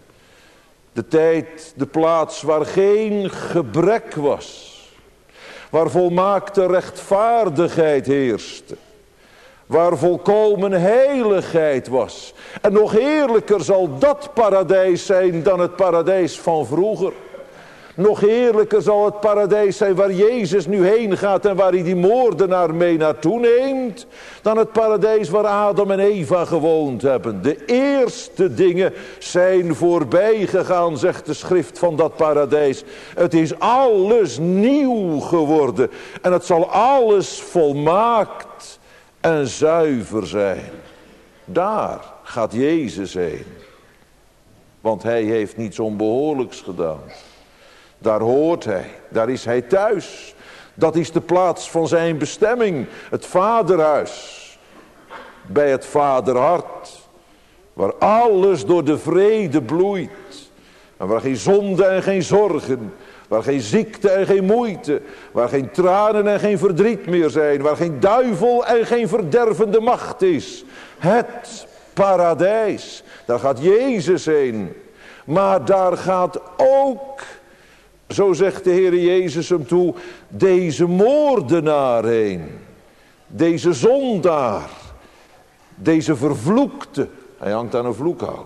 Speaker 1: De tijd, de plaats waar geen gebrek was. Waar volmaakte rechtvaardigheid heerste. Waar volkomen heiligheid was. En nog heerlijker zal dat paradijs zijn dan het paradijs van vroeger. Nog heerlijker zal het paradijs zijn waar Jezus nu heen gaat en waar hij die moordenaar mee naartoe neemt. Dan het paradijs waar Adam en Eva gewoond hebben. De eerste dingen zijn voorbij gegaan, zegt de schrift van dat paradijs. Het is alles nieuw geworden. En het zal alles volmaakt en zuiver zijn. Daar gaat Jezus heen. Want hij heeft niets onbehoorlijks gedaan. Daar hoort hij, daar is hij thuis. Dat is de plaats van zijn bestemming, het vaderhuis. Bij het vaderhart, waar alles door de vrede bloeit. En waar geen zonde en geen zorgen, waar geen ziekte en geen moeite, waar geen tranen en geen verdriet meer zijn, waar geen duivel en geen verdervende macht is. Het paradijs, daar gaat Jezus heen. Maar daar gaat ook, zo zegt de Heer Jezus hem toe, deze moordenaar heen. Deze zondaar. Deze vervloekte. Hij hangt aan een vloekhout.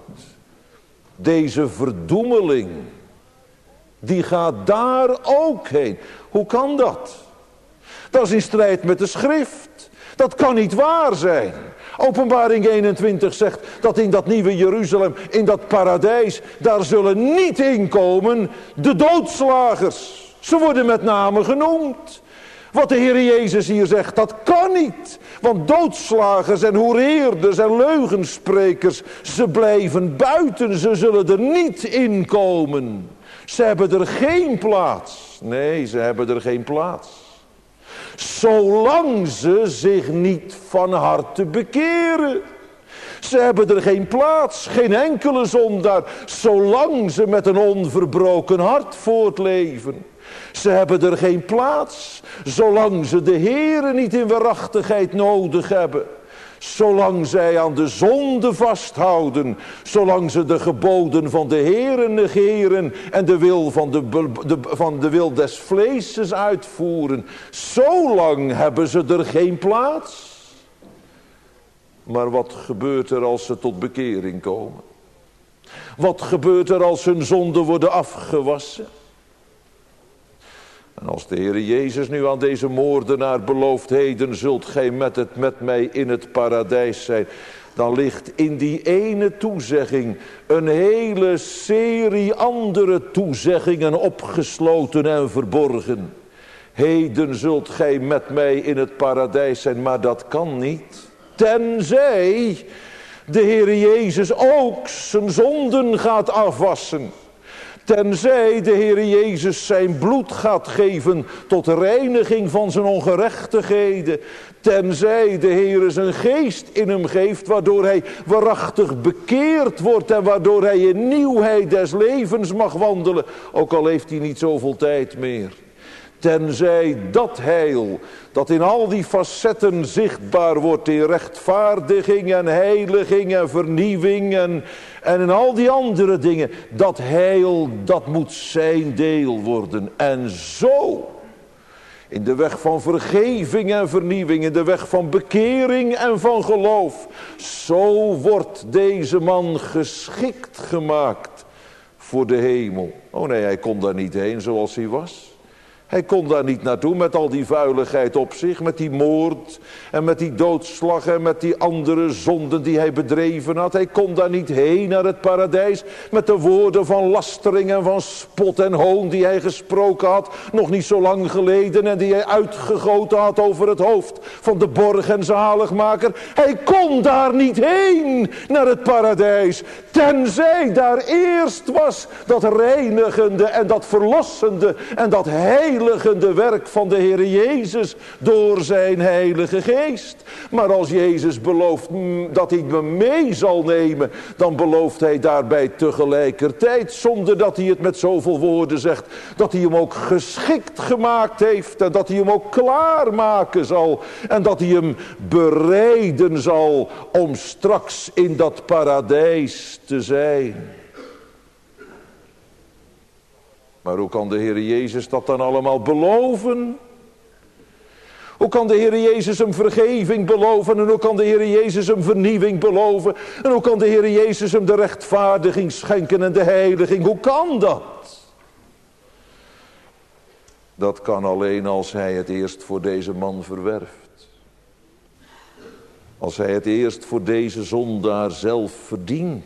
Speaker 1: Deze verdoemeling. Die gaat daar ook heen. Hoe kan dat? Dat is in strijd met de schrift. Dat kan niet waar zijn. Openbaring 21 zegt dat in dat nieuwe Jeruzalem, in dat paradijs, daar zullen niet inkomen de doodslagers. Ze worden met name genoemd. Wat de Heer Jezus hier zegt, dat kan niet. Want doodslagers en hoereerders en leugensprekers, ze blijven buiten. Ze zullen er niet inkomen. Ze hebben er geen plaats. Nee, ze hebben er geen plaats. Zolang ze zich niet van harte bekeren. Ze hebben er geen plaats, geen enkele zondaar. Zolang ze met een onverbroken hart voortleven. Ze hebben er geen plaats. Zolang ze de Heere niet in waarachtigheid nodig hebben. Zolang zij aan de zonde vasthouden. Zolang ze de geboden van de Heere negeren. En de wil van de wil des vleeses uitvoeren. Zolang hebben ze er geen plaats. Maar wat gebeurt er als ze tot bekering komen? Wat gebeurt er als hun zonden worden afgewassen? En als de Heer Jezus nu aan deze moordenaar belooft, heden zult gij met mij in het paradijs zijn. Dan ligt in die ene toezegging een hele serie andere toezeggingen opgesloten en verborgen. Heden zult gij met mij in het paradijs zijn, maar dat kan niet. Tenzij de Heer Jezus ook zijn zonden gaat afwassen. Tenzij de Heer Jezus zijn bloed gaat geven tot reiniging van zijn ongerechtigheden. Tenzij de Heer zijn geest in hem geeft, waardoor hij waarachtig bekeerd wordt en waardoor hij in nieuwheid des levens mag wandelen. Ook al heeft hij niet zoveel tijd meer. Tenzij dat heil, dat in al die facetten zichtbaar wordt, in rechtvaardiging en heiliging en vernieuwing en in al die andere dingen. Dat heil, dat moet zijn deel worden. En zo, in de weg van vergeving en vernieuwing, in de weg van bekering en van geloof. Zo wordt deze man geschikt gemaakt voor de hemel. Oh nee, hij kon daar niet heen zoals hij was. Hij kon daar niet naartoe met al die vuiligheid op zich, met die moord en met die doodslag en met die andere zonden die hij bedreven had. Hij kon daar niet heen naar het paradijs met de woorden van lastering en van spot en hoon die hij gesproken had, nog niet zo lang geleden, en die hij uitgegoten had over het hoofd van de borg en zaligmaker. Hij kon daar niet heen naar het paradijs, tenzij daar eerst was dat reinigende en dat verlossende en dat heiligende werk van de Heer Jezus door zijn Heilige Geest. Maar als Jezus belooft dat hij me mee zal nemen, dan belooft hij daarbij tegelijkertijd, zonder dat hij het met zoveel woorden zegt, dat hij hem ook geschikt gemaakt heeft en dat hij hem ook klaarmaken zal en dat hij hem bereiden zal om straks in dat paradijs te zijn. Maar hoe kan de Heer Jezus dat dan allemaal beloven? Hoe kan de Heer Jezus hem vergeving beloven? En hoe kan de Heer Jezus hem vernieuwing beloven? En hoe kan de Heer Jezus hem de rechtvaardiging schenken en de heiliging? Hoe kan dat? Dat kan alleen als hij het eerst voor deze man verwerft. Als hij het eerst voor deze zondaar zelf verdient.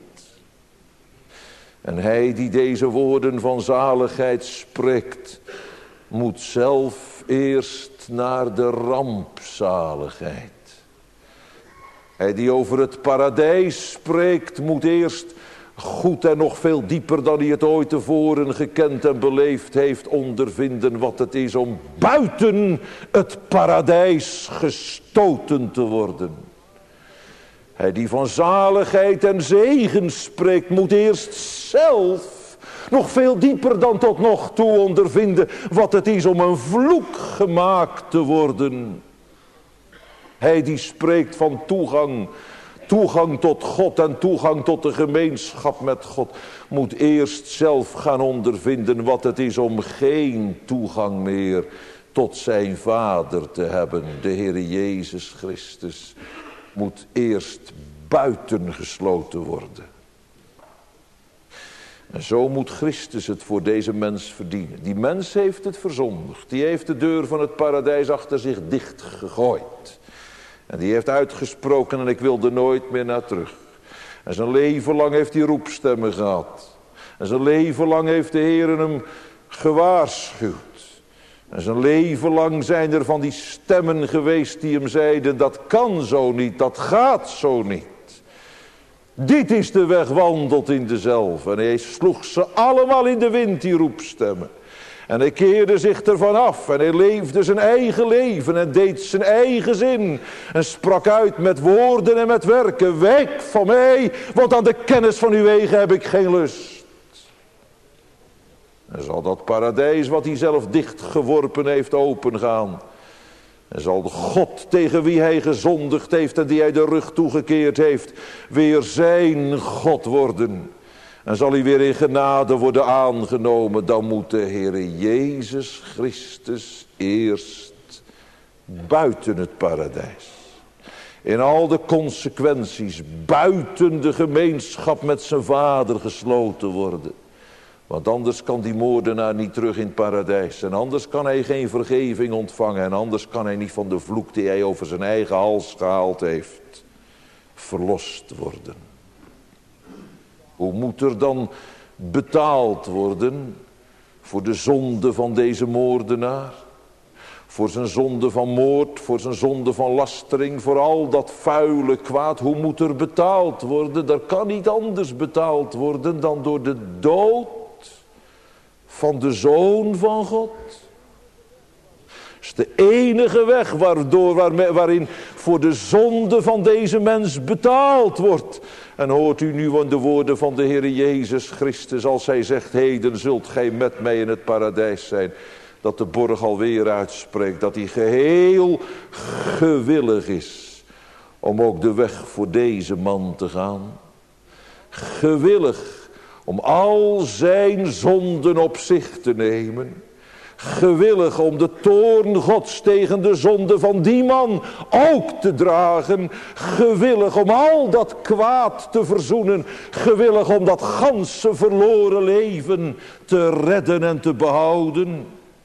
Speaker 1: En hij die deze woorden van zaligheid spreekt, moet zelf eerst naar de rampzaligheid. Hij die over het paradijs spreekt, moet eerst goed en nog veel dieper dan hij het ooit tevoren gekend en beleefd heeft, ondervinden wat het is om buiten het paradijs gestoten te worden. Hij die van zaligheid en zegen spreekt, moet eerst zelf nog veel dieper dan tot nog toe ondervinden wat het is om een vloek gemaakt te worden. Hij die spreekt van toegang tot God en toegang tot de gemeenschap met God, moet eerst zelf gaan ondervinden wat het is om geen toegang meer tot zijn Vader te hebben. De Heer Jezus Christus moet eerst buitengesloten worden. En zo moet Christus het voor deze mens verdienen. Die mens heeft het verzondigd. Die heeft de deur van het paradijs achter zich dicht gegooid. En die heeft uitgesproken: en ik wil er nooit meer naar terug. En zijn leven lang heeft hij roepstemmen gehad. En zijn leven lang heeft de Heer hem gewaarschuwd. En zijn leven lang zijn er van die stemmen geweest die hem zeiden: dat kan zo niet, dat gaat zo niet. Dit is de weg, wandelt in dezelfde. En hij sloeg ze allemaal in de wind, die roepstemmen. En hij keerde zich ervan af en hij leefde zijn eigen leven en deed zijn eigen zin. En sprak uit met woorden en met werken: weg van mij, want aan de kennis van uw wegen heb ik geen lust. En zal dat paradijs wat hij zelf dichtgeworpen heeft opengaan. En zal de God tegen wie hij gezondigd heeft en die hij de rug toegekeerd heeft, weer zijn God worden. En zal hij weer in genade worden aangenomen. Dan moet de Heer Jezus Christus eerst buiten het paradijs. In al de consequenties buiten de gemeenschap met zijn Vader gesloten worden. Want anders kan die moordenaar niet terug in het paradijs. En anders kan hij geen vergeving ontvangen. En anders kan hij niet van de vloek die hij over zijn eigen hals gehaald heeft verlost worden. Hoe moet er dan betaald worden voor de zonde van deze moordenaar? Voor zijn zonde van moord, voor zijn zonde van lastering, voor al dat vuile kwaad. Hoe moet er betaald worden? Er kan niet anders betaald worden dan door de dood van de Zoon van God. Dat is de enige weg waarin voor de zonde van deze mens betaald wordt. En hoort u nu aan de woorden van de Heer Jezus Christus als hij zegt: heden zult gij met mij in het paradijs zijn. dat de borg alweer uitspreekt dat hij geheel gewillig is om ook de weg voor deze man te gaan. Gewillig om al zijn zonden op zich te nemen. Gewillig om de toorn Gods tegen de zonde van die man ook te dragen. Gewillig om al dat kwaad te verzoenen. Gewillig om dat ganse verloren leven te redden en te behouden.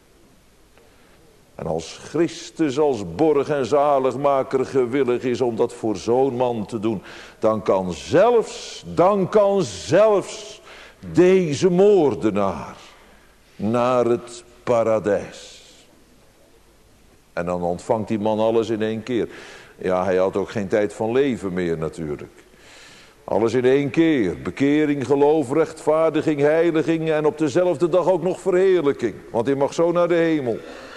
Speaker 1: En als Christus als borg en zaligmaker gewillig is om dat voor zo'n man te doen, dan kan zelfs deze moordenaar naar het paradijs. En dan ontvangt die man alles in één keer. Ja, hij had ook geen tijd van leven meer natuurlijk. Alles in één keer. Bekering, geloof, rechtvaardiging, heiliging en op dezelfde dag ook nog verheerlijking. Want hij mag zo naar de hemel.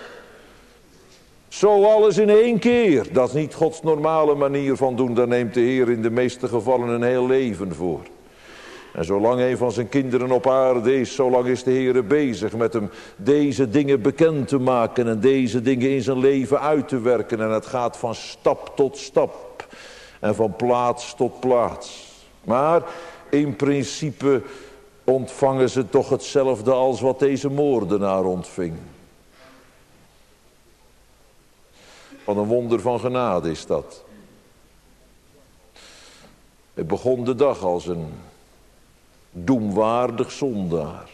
Speaker 1: Zo alles in één keer. Dat is niet Gods normale manier van doen. Daar neemt de Heer in de meeste gevallen een heel leven voor. En zolang een van zijn kinderen op aarde is, zolang is de Heer bezig met hem deze dingen bekend te maken en deze dingen in zijn leven uit te werken. En het gaat van stap tot stap en van plaats tot plaats. Maar in principe ontvangen ze toch hetzelfde als wat deze moordenaar ontving. Wat een wonder van genade is dat. Het begon de dag als een doemwaardig zondaar.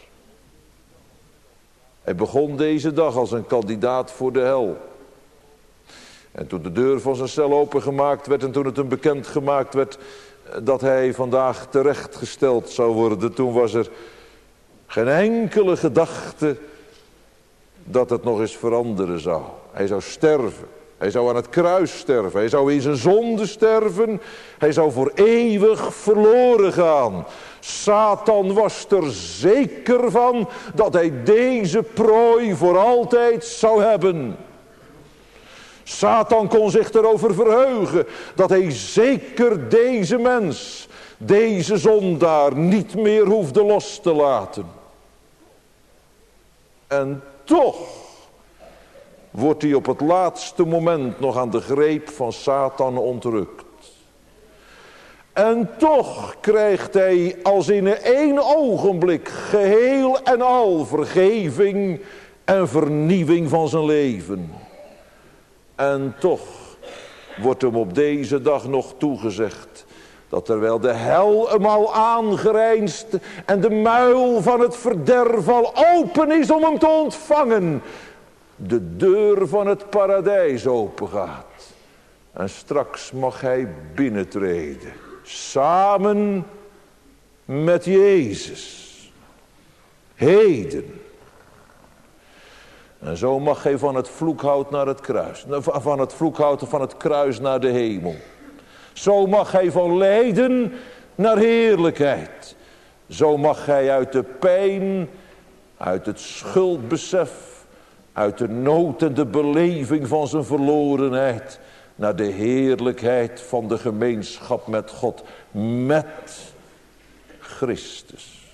Speaker 1: Hij begon deze dag als een kandidaat voor de hel. En toen de deur van zijn cel opengemaakt werd en toen het hem bekend gemaakt werd dat hij vandaag terechtgesteld zou worden, toen was er geen enkele gedachte dat het nog eens veranderen zou. Hij zou sterven. Hij zou aan het kruis sterven. Hij zou in zijn zonde sterven. Hij zou voor eeuwig verloren gaan. Satan was er zeker van dat hij deze prooi voor altijd zou hebben. Satan kon zich erover verheugen dat hij zeker deze mens, deze zondaar, niet meer hoefde los te laten. En toch wordt hij op het laatste moment nog aan de greep van Satan ontrukt. En toch krijgt hij als in één ogenblik geheel en al vergeving en vernieuwing van zijn leven. En toch wordt hem op deze dag nog toegezegd dat terwijl de hel hem al aangerijnst en de muil van het verderf al open is om hem te ontvangen, de deur van het paradijs open gaat. En straks mag hij binnentreden. Samen met Jezus. Heden. En zo mag hij van het vloekhout naar het kruis. Van het vloekhout van het kruis naar de hemel. Zo mag hij van lijden naar heerlijkheid. Zo mag hij uit de pijn, uit het schuldbesef, uit de nood en de beleving van zijn verlorenheid naar de heerlijkheid van de gemeenschap met God, met Christus.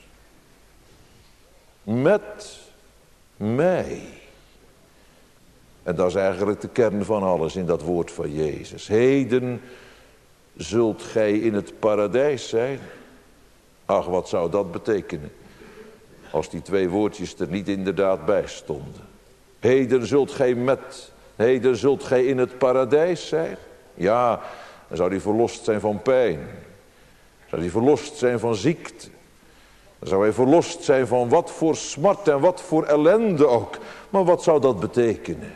Speaker 1: Met mij. En dat is eigenlijk de kern van alles in dat woord van Jezus. Heden zult gij in het paradijs zijn. Ach, wat zou dat betekenen als die twee woordjes er niet inderdaad bij stonden. Heden zult gij in het paradijs zijn. Ja, dan zou hij verlost zijn van pijn. Zou hij verlost zijn van ziekte. Dan zou hij verlost zijn van wat voor smart en wat voor ellende ook. Maar wat zou dat betekenen?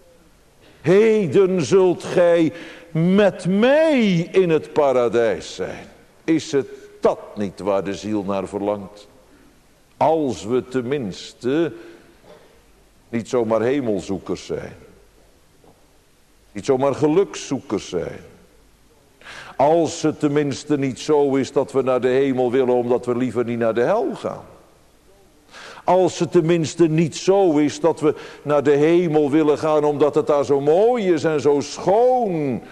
Speaker 1: Heden zult gij met mij in het paradijs zijn. Is het dat niet waar de ziel naar verlangt? Als we tenminste niet zomaar hemelzoekers zijn. Niet zomaar gelukszoekers zijn. Als het tenminste niet zo is dat we naar de hemel willen omdat we liever niet naar de hel gaan. Als het tenminste niet zo is dat we naar de hemel willen gaan omdat het daar zo mooi is en zo schoon.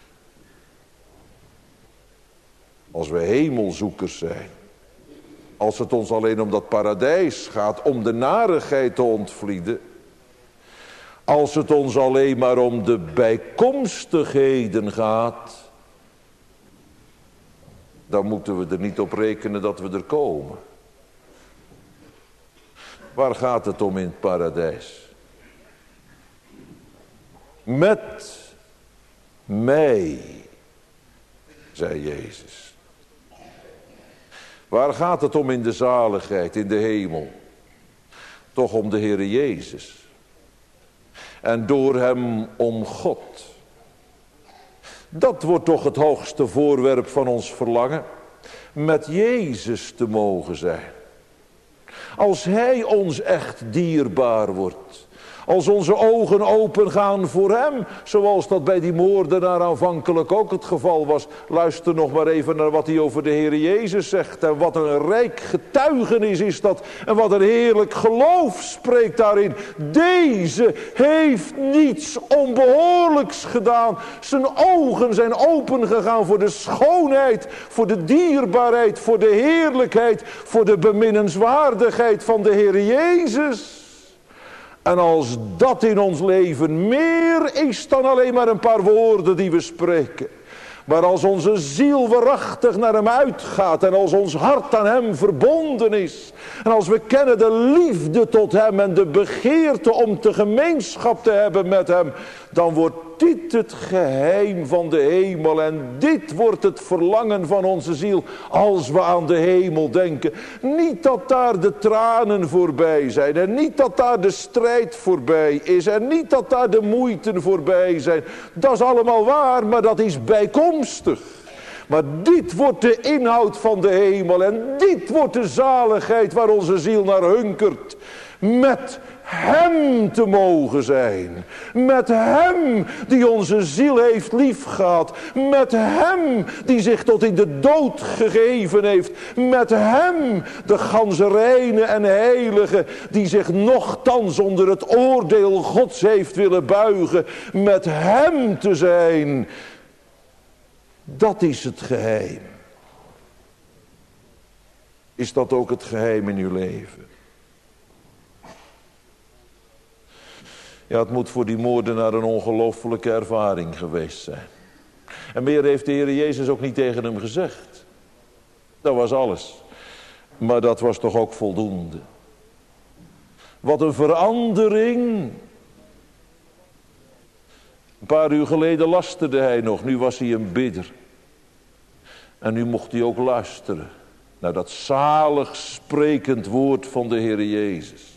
Speaker 1: Als we hemelzoekers zijn. Als het ons alleen om dat paradijs gaat, om de narigheid te ontvlieden. Als het ons alleen maar om de bijkomstigheden gaat, dan moeten we er niet op rekenen dat we er komen. Waar gaat het om in het paradijs? Met mij, zei Jezus. Waar gaat het om in de zaligheid, in de hemel? Toch om de Heere Jezus. En door hem om God. Dat wordt toch het hoogste voorwerp van ons verlangen. Met Jezus te mogen zijn. Als hij ons echt dierbaar wordt. Als onze ogen open gaan voor hem. Zoals dat bij die moordenaar aanvankelijk ook het geval was. Luister nog maar even naar wat hij over de Heer Jezus zegt. En wat een rijk getuigenis is dat. En wat een heerlijk geloof spreekt daarin. Deze heeft niets onbehoorlijks gedaan. Zijn ogen zijn open gegaan voor de schoonheid. Voor de dierbaarheid. Voor de heerlijkheid. Voor de beminnenswaardigheid van de Heer Jezus. En als dat in ons leven meer is dan alleen maar een paar woorden die we spreken. Maar als onze ziel waarachtig naar hem uitgaat. En als ons hart aan hem verbonden is. En als we kennen de liefde tot hem. En de begeerte om te gemeenschap te hebben met hem. Dan wordt dit het geheim van de hemel. En dit wordt het verlangen van onze ziel. Als we aan de hemel denken. Niet dat daar de tranen voorbij zijn. En niet dat daar de strijd voorbij is. En niet dat daar de moeite voorbij zijn. Dat is allemaal waar. Maar dat is bijkomstig. Maar dit wordt de inhoud van de hemel. En dit wordt de zaligheid waar onze ziel naar hunkert. Met hem te mogen zijn. Met hem die onze ziel heeft liefgehad. Met hem die zich tot in de dood gegeven heeft. Met hem de ganse reine en heilige die zich nochtans onder het oordeel Gods heeft willen buigen. Met hem te zijn. Dat is het geheim. Is dat ook het geheim in uw leven? Ja, het moet voor die moordenaar een ongelofelijke ervaring geweest zijn. En meer heeft de Heer Jezus ook niet tegen hem gezegd. Dat was alles. Maar dat was toch ook voldoende. Wat een verandering. Een paar uur geleden lasterde hij nog. Nu was hij een bidder. En nu mocht hij ook luisteren. Naar dat zalig sprekend woord van de Heer Jezus.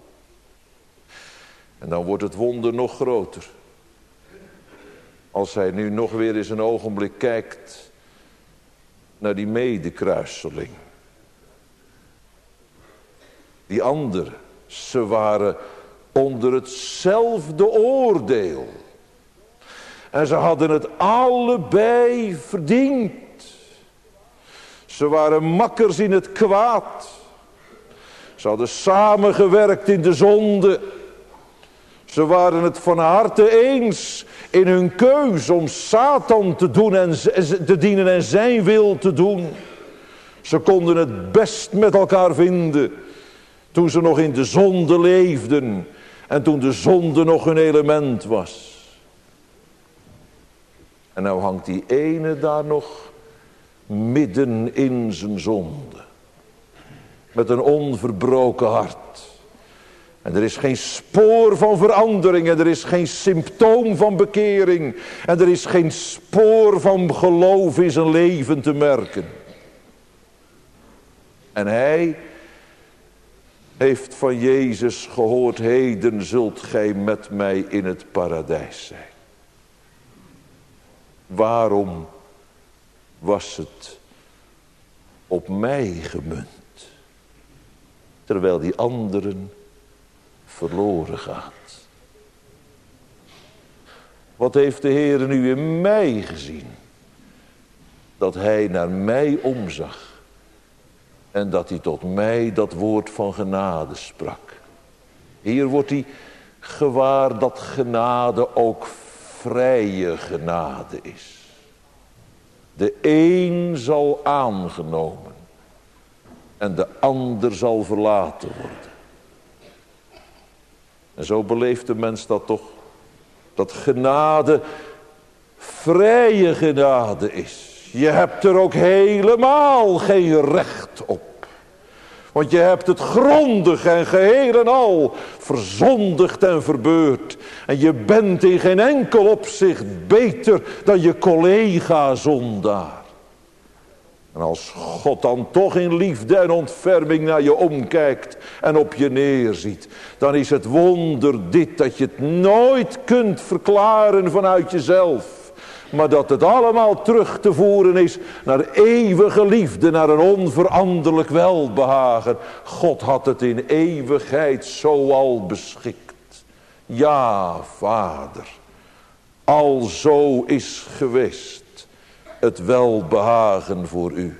Speaker 1: En dan wordt het wonder nog groter. Als hij nu nog weer eens een ogenblik kijkt. Naar die medekruiseling. Die anderen. Ze waren onder hetzelfde oordeel. En ze hadden het allebei verdiend. Ze waren makkers in het kwaad. Ze hadden samengewerkt in de zonde. Ze waren het van harte eens in hun keus om Satan te doen en te dienen en zijn wil te doen. Ze konden het best met elkaar vinden toen ze nog in de zonde leefden en toen de zonde nog hun element was. En nou hangt die ene daar nog midden in zijn zonde. Met een onverbroken hart. En er is geen spoor van verandering. En er is geen symptoom van bekering. En er is geen spoor van geloof in zijn leven te merken. En hij heeft van Jezus gehoord. Heden zult gij met mij in het paradijs zijn. Waarom was het op mij gemunt? Terwijl die anderen verloren gaat. Wat heeft de Heer nu in mij gezien? Dat hij naar mij omzag. En dat hij tot mij dat woord van genade sprak. Hier wordt hij gewaar dat genade ook vrije genade is. De een zal aangenomen. En de ander zal verlaten worden. En zo beleeft de mens dat toch. Dat genade vrije genade is. Je hebt er ook helemaal geen recht op. Want je hebt het grondig en geheel en al verzondigd en verbeurd. En je bent in geen enkel opzicht beter dan je collega zondaar. En als God dan toch in liefde en ontferming naar je omkijkt en op je neerziet, dan is het wonder dit dat je het nooit kunt verklaren vanuit jezelf. Maar dat het allemaal terug te voeren is naar eeuwige liefde, naar een onveranderlijk welbehagen. God had het in eeuwigheid zo al beschikt. Ja, Vader, alzo is geweest het welbehagen voor u.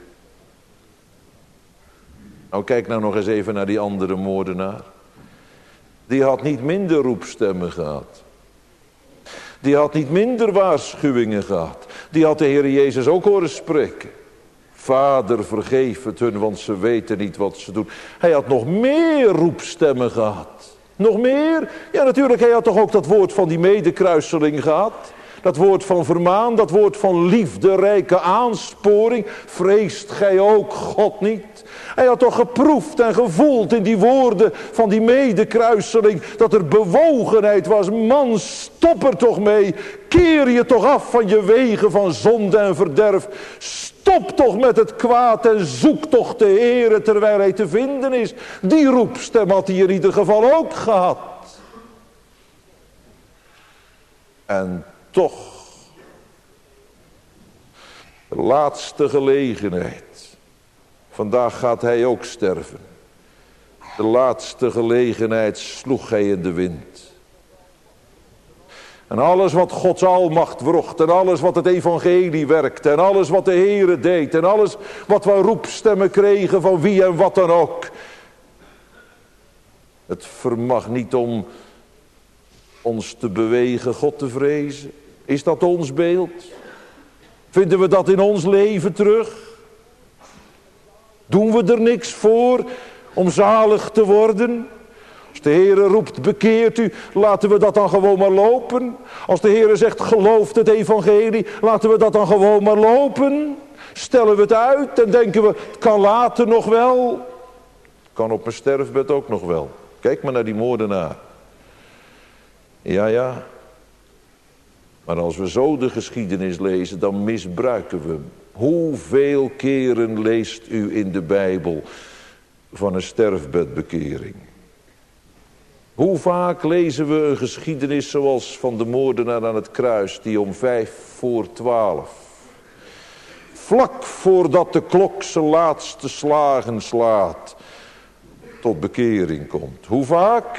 Speaker 1: Nou, kijk nou nog eens even naar die andere moordenaar. Die had niet minder roepstemmen gehad. Die had niet minder waarschuwingen gehad. Die had de Heer Jezus ook horen spreken. Vader, vergeef het hun, want ze weten niet wat ze doen. Hij had nog meer roepstemmen gehad. Nog meer? Ja, natuurlijk, hij had toch ook dat woord van die medekruiseling gehad. Dat woord van vermaan, dat woord van liefderijke aansporing. Vreest gij ook God niet? Hij had toch geproefd en gevoeld in die woorden van die medekruiseling dat er bewogenheid was. Man, stop er toch mee. Keer je toch af van je wegen van zonde en verderf. Stop toch met het kwaad en zoek toch de Heere terwijl hij te vinden is. Die roepstem had hij in ieder geval ook gehad. En toch, de laatste gelegenheid. Vandaag gaat hij ook sterven. De laatste gelegenheid sloeg hij in de wind. En alles wat Gods almacht wrocht. En alles wat het evangelie werkte. En alles wat de Heere deed. En alles wat we roepstemmen kregen van wie en wat dan ook. Het vermag niet om ons te bewegen God te vrezen. Is dat ons beeld? Vinden we dat in ons leven terug? Doen we er niks voor om zalig te worden? Als de Heere roept, bekeert u, laten we dat dan gewoon maar lopen. Als de Heere zegt, gelooft het evangelie, laten we dat dan gewoon maar lopen. Stellen we het uit en denken we, het kan later nog wel. Het kan op mijn sterfbed ook nog wel. Kijk maar naar die moordenaar. Ja. Maar als we zo de geschiedenis lezen, dan misbruiken we hem. Hoeveel keren leest u in de Bijbel van een sterfbedbekering? Hoe vaak lezen we een geschiedenis zoals van de moordenaar aan het kruis, die om 11:55, vlak voordat de klok zijn laatste slagen slaat, tot bekering komt. Hoe vaak?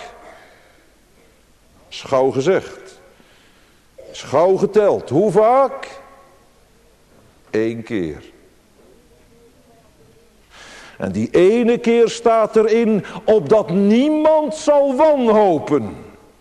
Speaker 1: Schouw gezegd. Schouw geteld. Hoe vaak? 1 keer. En die ene keer staat erin, opdat niemand zal wanhopen.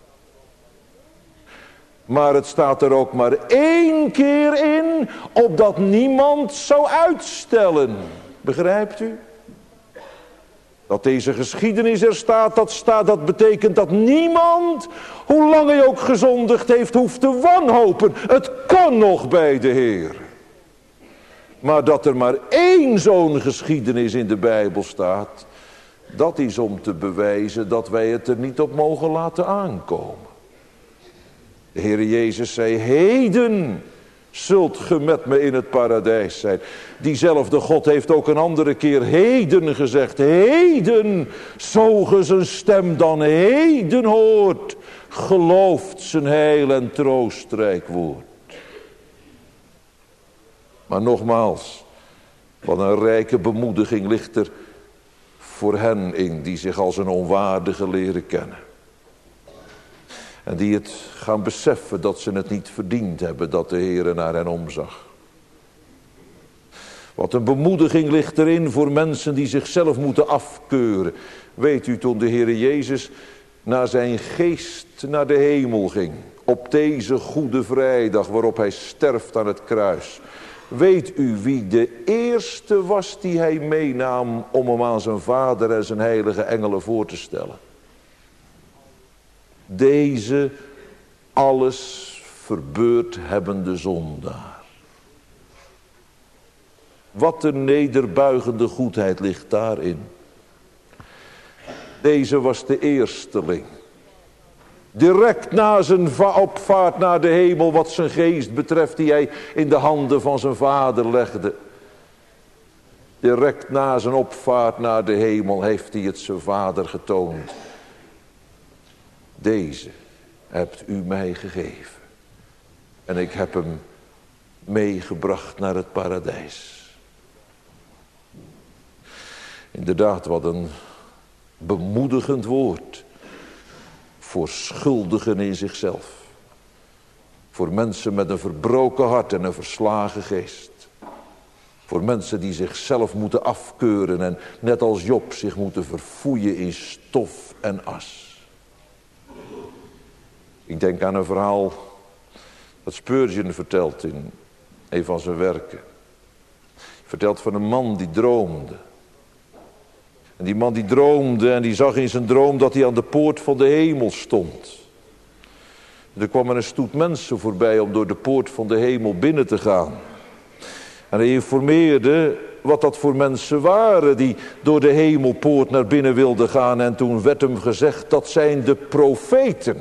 Speaker 1: Maar het staat er ook maar 1 keer in, opdat niemand zou uitstellen. Begrijpt u? Dat deze geschiedenis er staat, dat betekent dat niemand, hoe lang hij ook gezondigd heeft, hoeft te wanhopen. Het kan nog bij de Heer. Maar dat er maar 1 zo'n geschiedenis in de Bijbel staat, dat is om te bewijzen dat wij het er niet op mogen laten aankomen. De Heer Jezus zei, heden zult ge met me in het paradijs zijn. Diezelfde God heeft ook een andere keer heden gezegd. Heden, zo ge zijn stem dan heden hoort, gelooft zijn heil en troostrijk woord. Maar nogmaals, wat een rijke bemoediging ligt er voor hen in die zich als een onwaardige leren kennen. En die het gaan beseffen dat ze het niet verdiend hebben dat de Heere naar hen omzag. Wat een bemoediging ligt erin voor mensen die zichzelf moeten afkeuren. Weet u, toen de Heere Jezus naar zijn geest naar de hemel ging, op deze Goede Vrijdag waarop hij sterft aan het kruis. Weet u wie de eerste was die hij meenam om hem aan zijn Vader en zijn heilige engelen voor te stellen?
Speaker 3: Deze alles verbeurd hebbende zondaar. Wat een nederbuigende goedheid ligt daarin. Deze was de eersteling. Direct na zijn opvaart naar de hemel, wat zijn geest betreft, die hij in de handen van zijn vader legde. Direct na zijn opvaart naar de hemel heeft hij het zijn vader getoond. Deze hebt u mij gegeven. En ik heb hem meegebracht naar het paradijs. Inderdaad, wat een bemoedigend woord. Voor schuldigen in zichzelf. Voor mensen met een verbroken hart en een verslagen geest. Voor mensen die zichzelf moeten afkeuren en net als Job zich moeten verfoeien in stof en as. Ik denk aan een verhaal dat Spurgeon vertelt in een van zijn werken. Hij vertelt van een man die droomde. En die man die droomde en die zag in zijn droom dat hij aan de poort van de hemel stond. Er kwam een stoet mensen voorbij om door de poort van de hemel binnen te gaan. En hij informeerde wat dat voor mensen waren die door de hemelpoort naar binnen wilden gaan. En toen werd hem gezegd, dat zijn de profeten.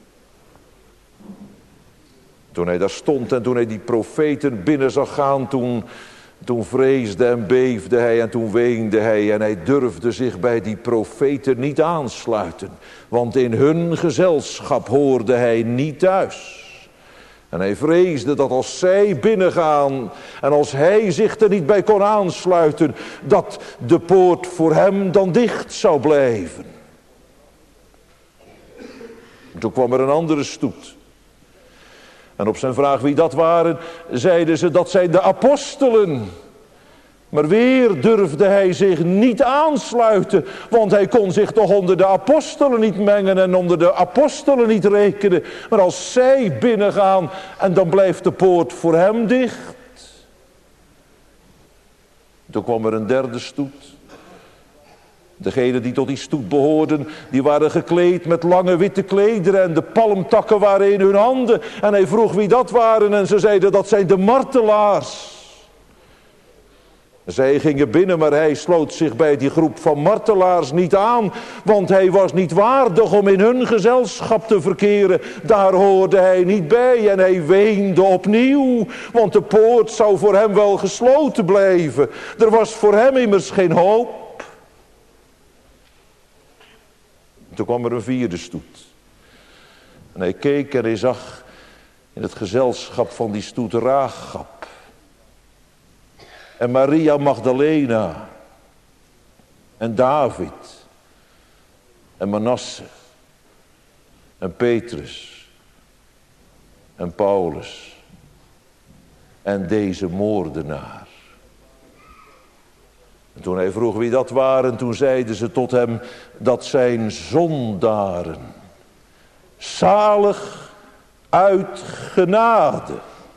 Speaker 3: Toen hij daar stond en toen hij die profeten binnen zag gaan, toen vreesde en beefde hij en toen weende hij. En hij durfde zich bij die profeten niet aansluiten. Want in hun gezelschap hoorde hij niet thuis. En hij vreesde dat als zij binnengaan en als hij zich er niet bij kon aansluiten, dat de poort voor hem dan dicht zou blijven. En toen kwam er een andere stoet. En op zijn vraag wie dat waren, zeiden ze, dat zijn de apostelen. Maar weer durfde hij zich niet aansluiten, want hij kon zich toch onder de apostelen niet mengen en onder de apostelen niet rekenen. Maar als zij binnengaan en dan blijft de poort voor hem dicht. Toen kwam er een derde stoet. Degenen die tot die stoet behoorden, die waren gekleed met lange witte klederen en de palmtakken waren in hun handen. En hij vroeg wie dat waren en ze zeiden, dat zijn de martelaars. Zij gingen binnen, maar hij sloot zich bij die groep van martelaars niet aan, want hij was niet waardig om in hun gezelschap te verkeren. Daar hoorde hij niet bij en hij weende opnieuw, want de poort zou voor hem wel gesloten blijven. Er was voor hem immers geen hoop. Toen kwam er een vierde stoet. En hij keek en hij zag in het gezelschap van die stoet Rachab. En Maria Magdalena. En David. En Manasse. En Petrus. En Paulus. En deze moordenaar. En toen hij vroeg wie dat waren, toen zeiden ze tot hem, dat zijn zondaren. Zalig uit genade.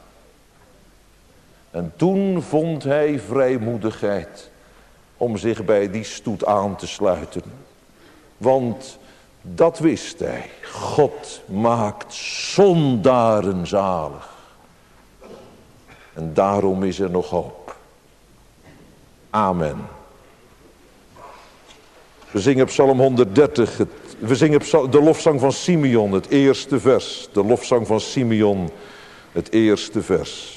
Speaker 3: En toen vond hij vrijmoedigheid om zich bij die stoet aan te sluiten. Want dat wist hij. God maakt zondaren zalig. En daarom is er nog hoop. Amen. We zingen Psalm 130. We zingen de lofzang van Simeon, het eerste vers. De lofzang van Simeon, het eerste vers.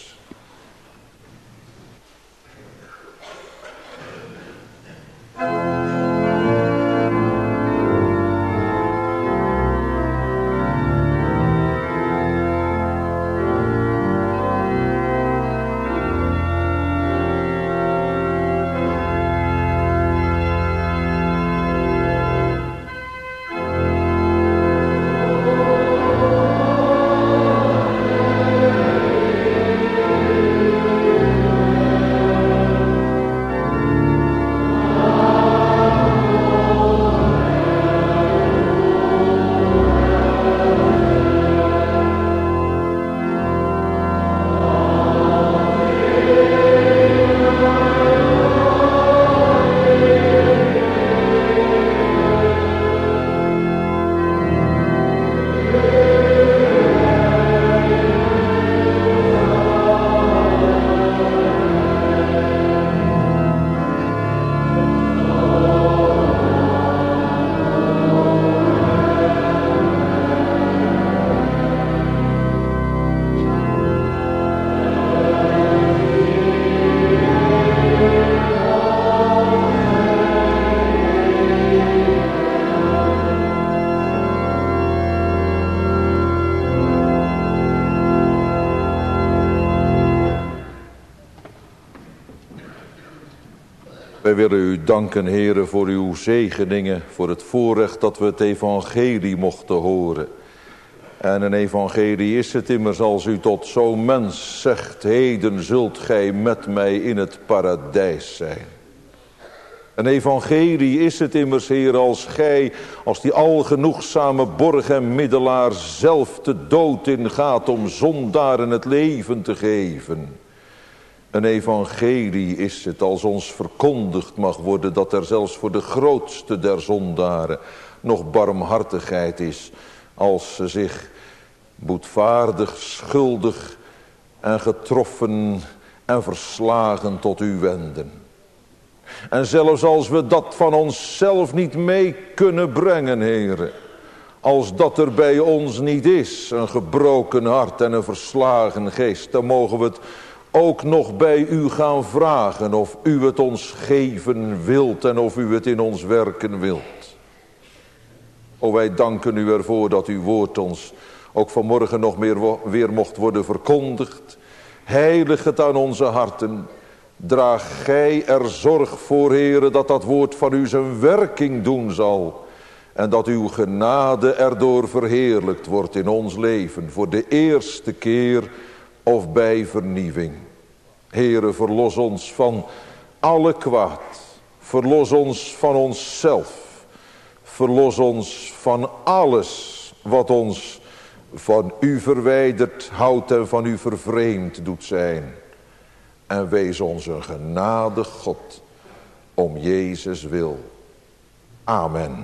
Speaker 3: Wij willen u danken, Heere, voor uw zegeningen, voor het voorrecht dat we het evangelie mochten horen. En een evangelie is het immers als u tot zo'n mens zegt, heden zult gij met mij in het paradijs zijn. Een evangelie is het immers, Heer, als gij, als die algenoegzame borg en middelaar zelf de dood ingaat om zondaren het leven te geven. Een evangelie is het als ons verkondigd mag worden dat er zelfs voor de grootste der zondaren nog barmhartigheid is, als ze zich boetvaardig, schuldig en getroffen en verslagen tot u wenden. En zelfs als we dat van onszelf niet mee kunnen brengen, Heere, als dat er bij ons niet is, een gebroken hart en een verslagen geest, dan mogen we het ook nog bij u gaan vragen of u het ons geven wilt en of u het in ons werken wilt. O, wij danken u ervoor dat uw woord ons ook vanmorgen nog weer mocht worden verkondigd. Heilig het aan onze harten. Draag gij er zorg voor, Heere, dat dat woord van u zijn werking doen zal. En dat uw genade erdoor verheerlijkt wordt in ons leven. Voor de eerste keer of bij vernieuwing. Heere, verlos ons van alle kwaad. Verlos ons van onszelf. Verlos ons van alles wat ons van u verwijderd houdt en van u vervreemd doet zijn. En wees ons een genadig God om Jezus wil. Amen.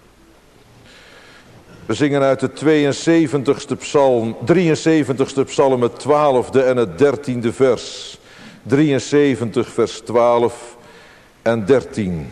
Speaker 3: We zingen uit de 72ste psalm, 73ste psalm, het 12e en het 13e vers. 73 vers 12 en 13.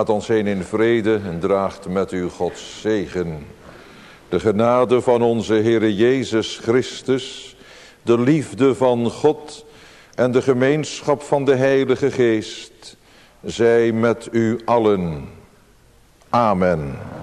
Speaker 3: Gaat ons heen in vrede en draagt met u Gods zegen. De genade van onze Heere Jezus Christus, de liefde van God en de gemeenschap van de Heilige Geest, zij met u allen. Amen.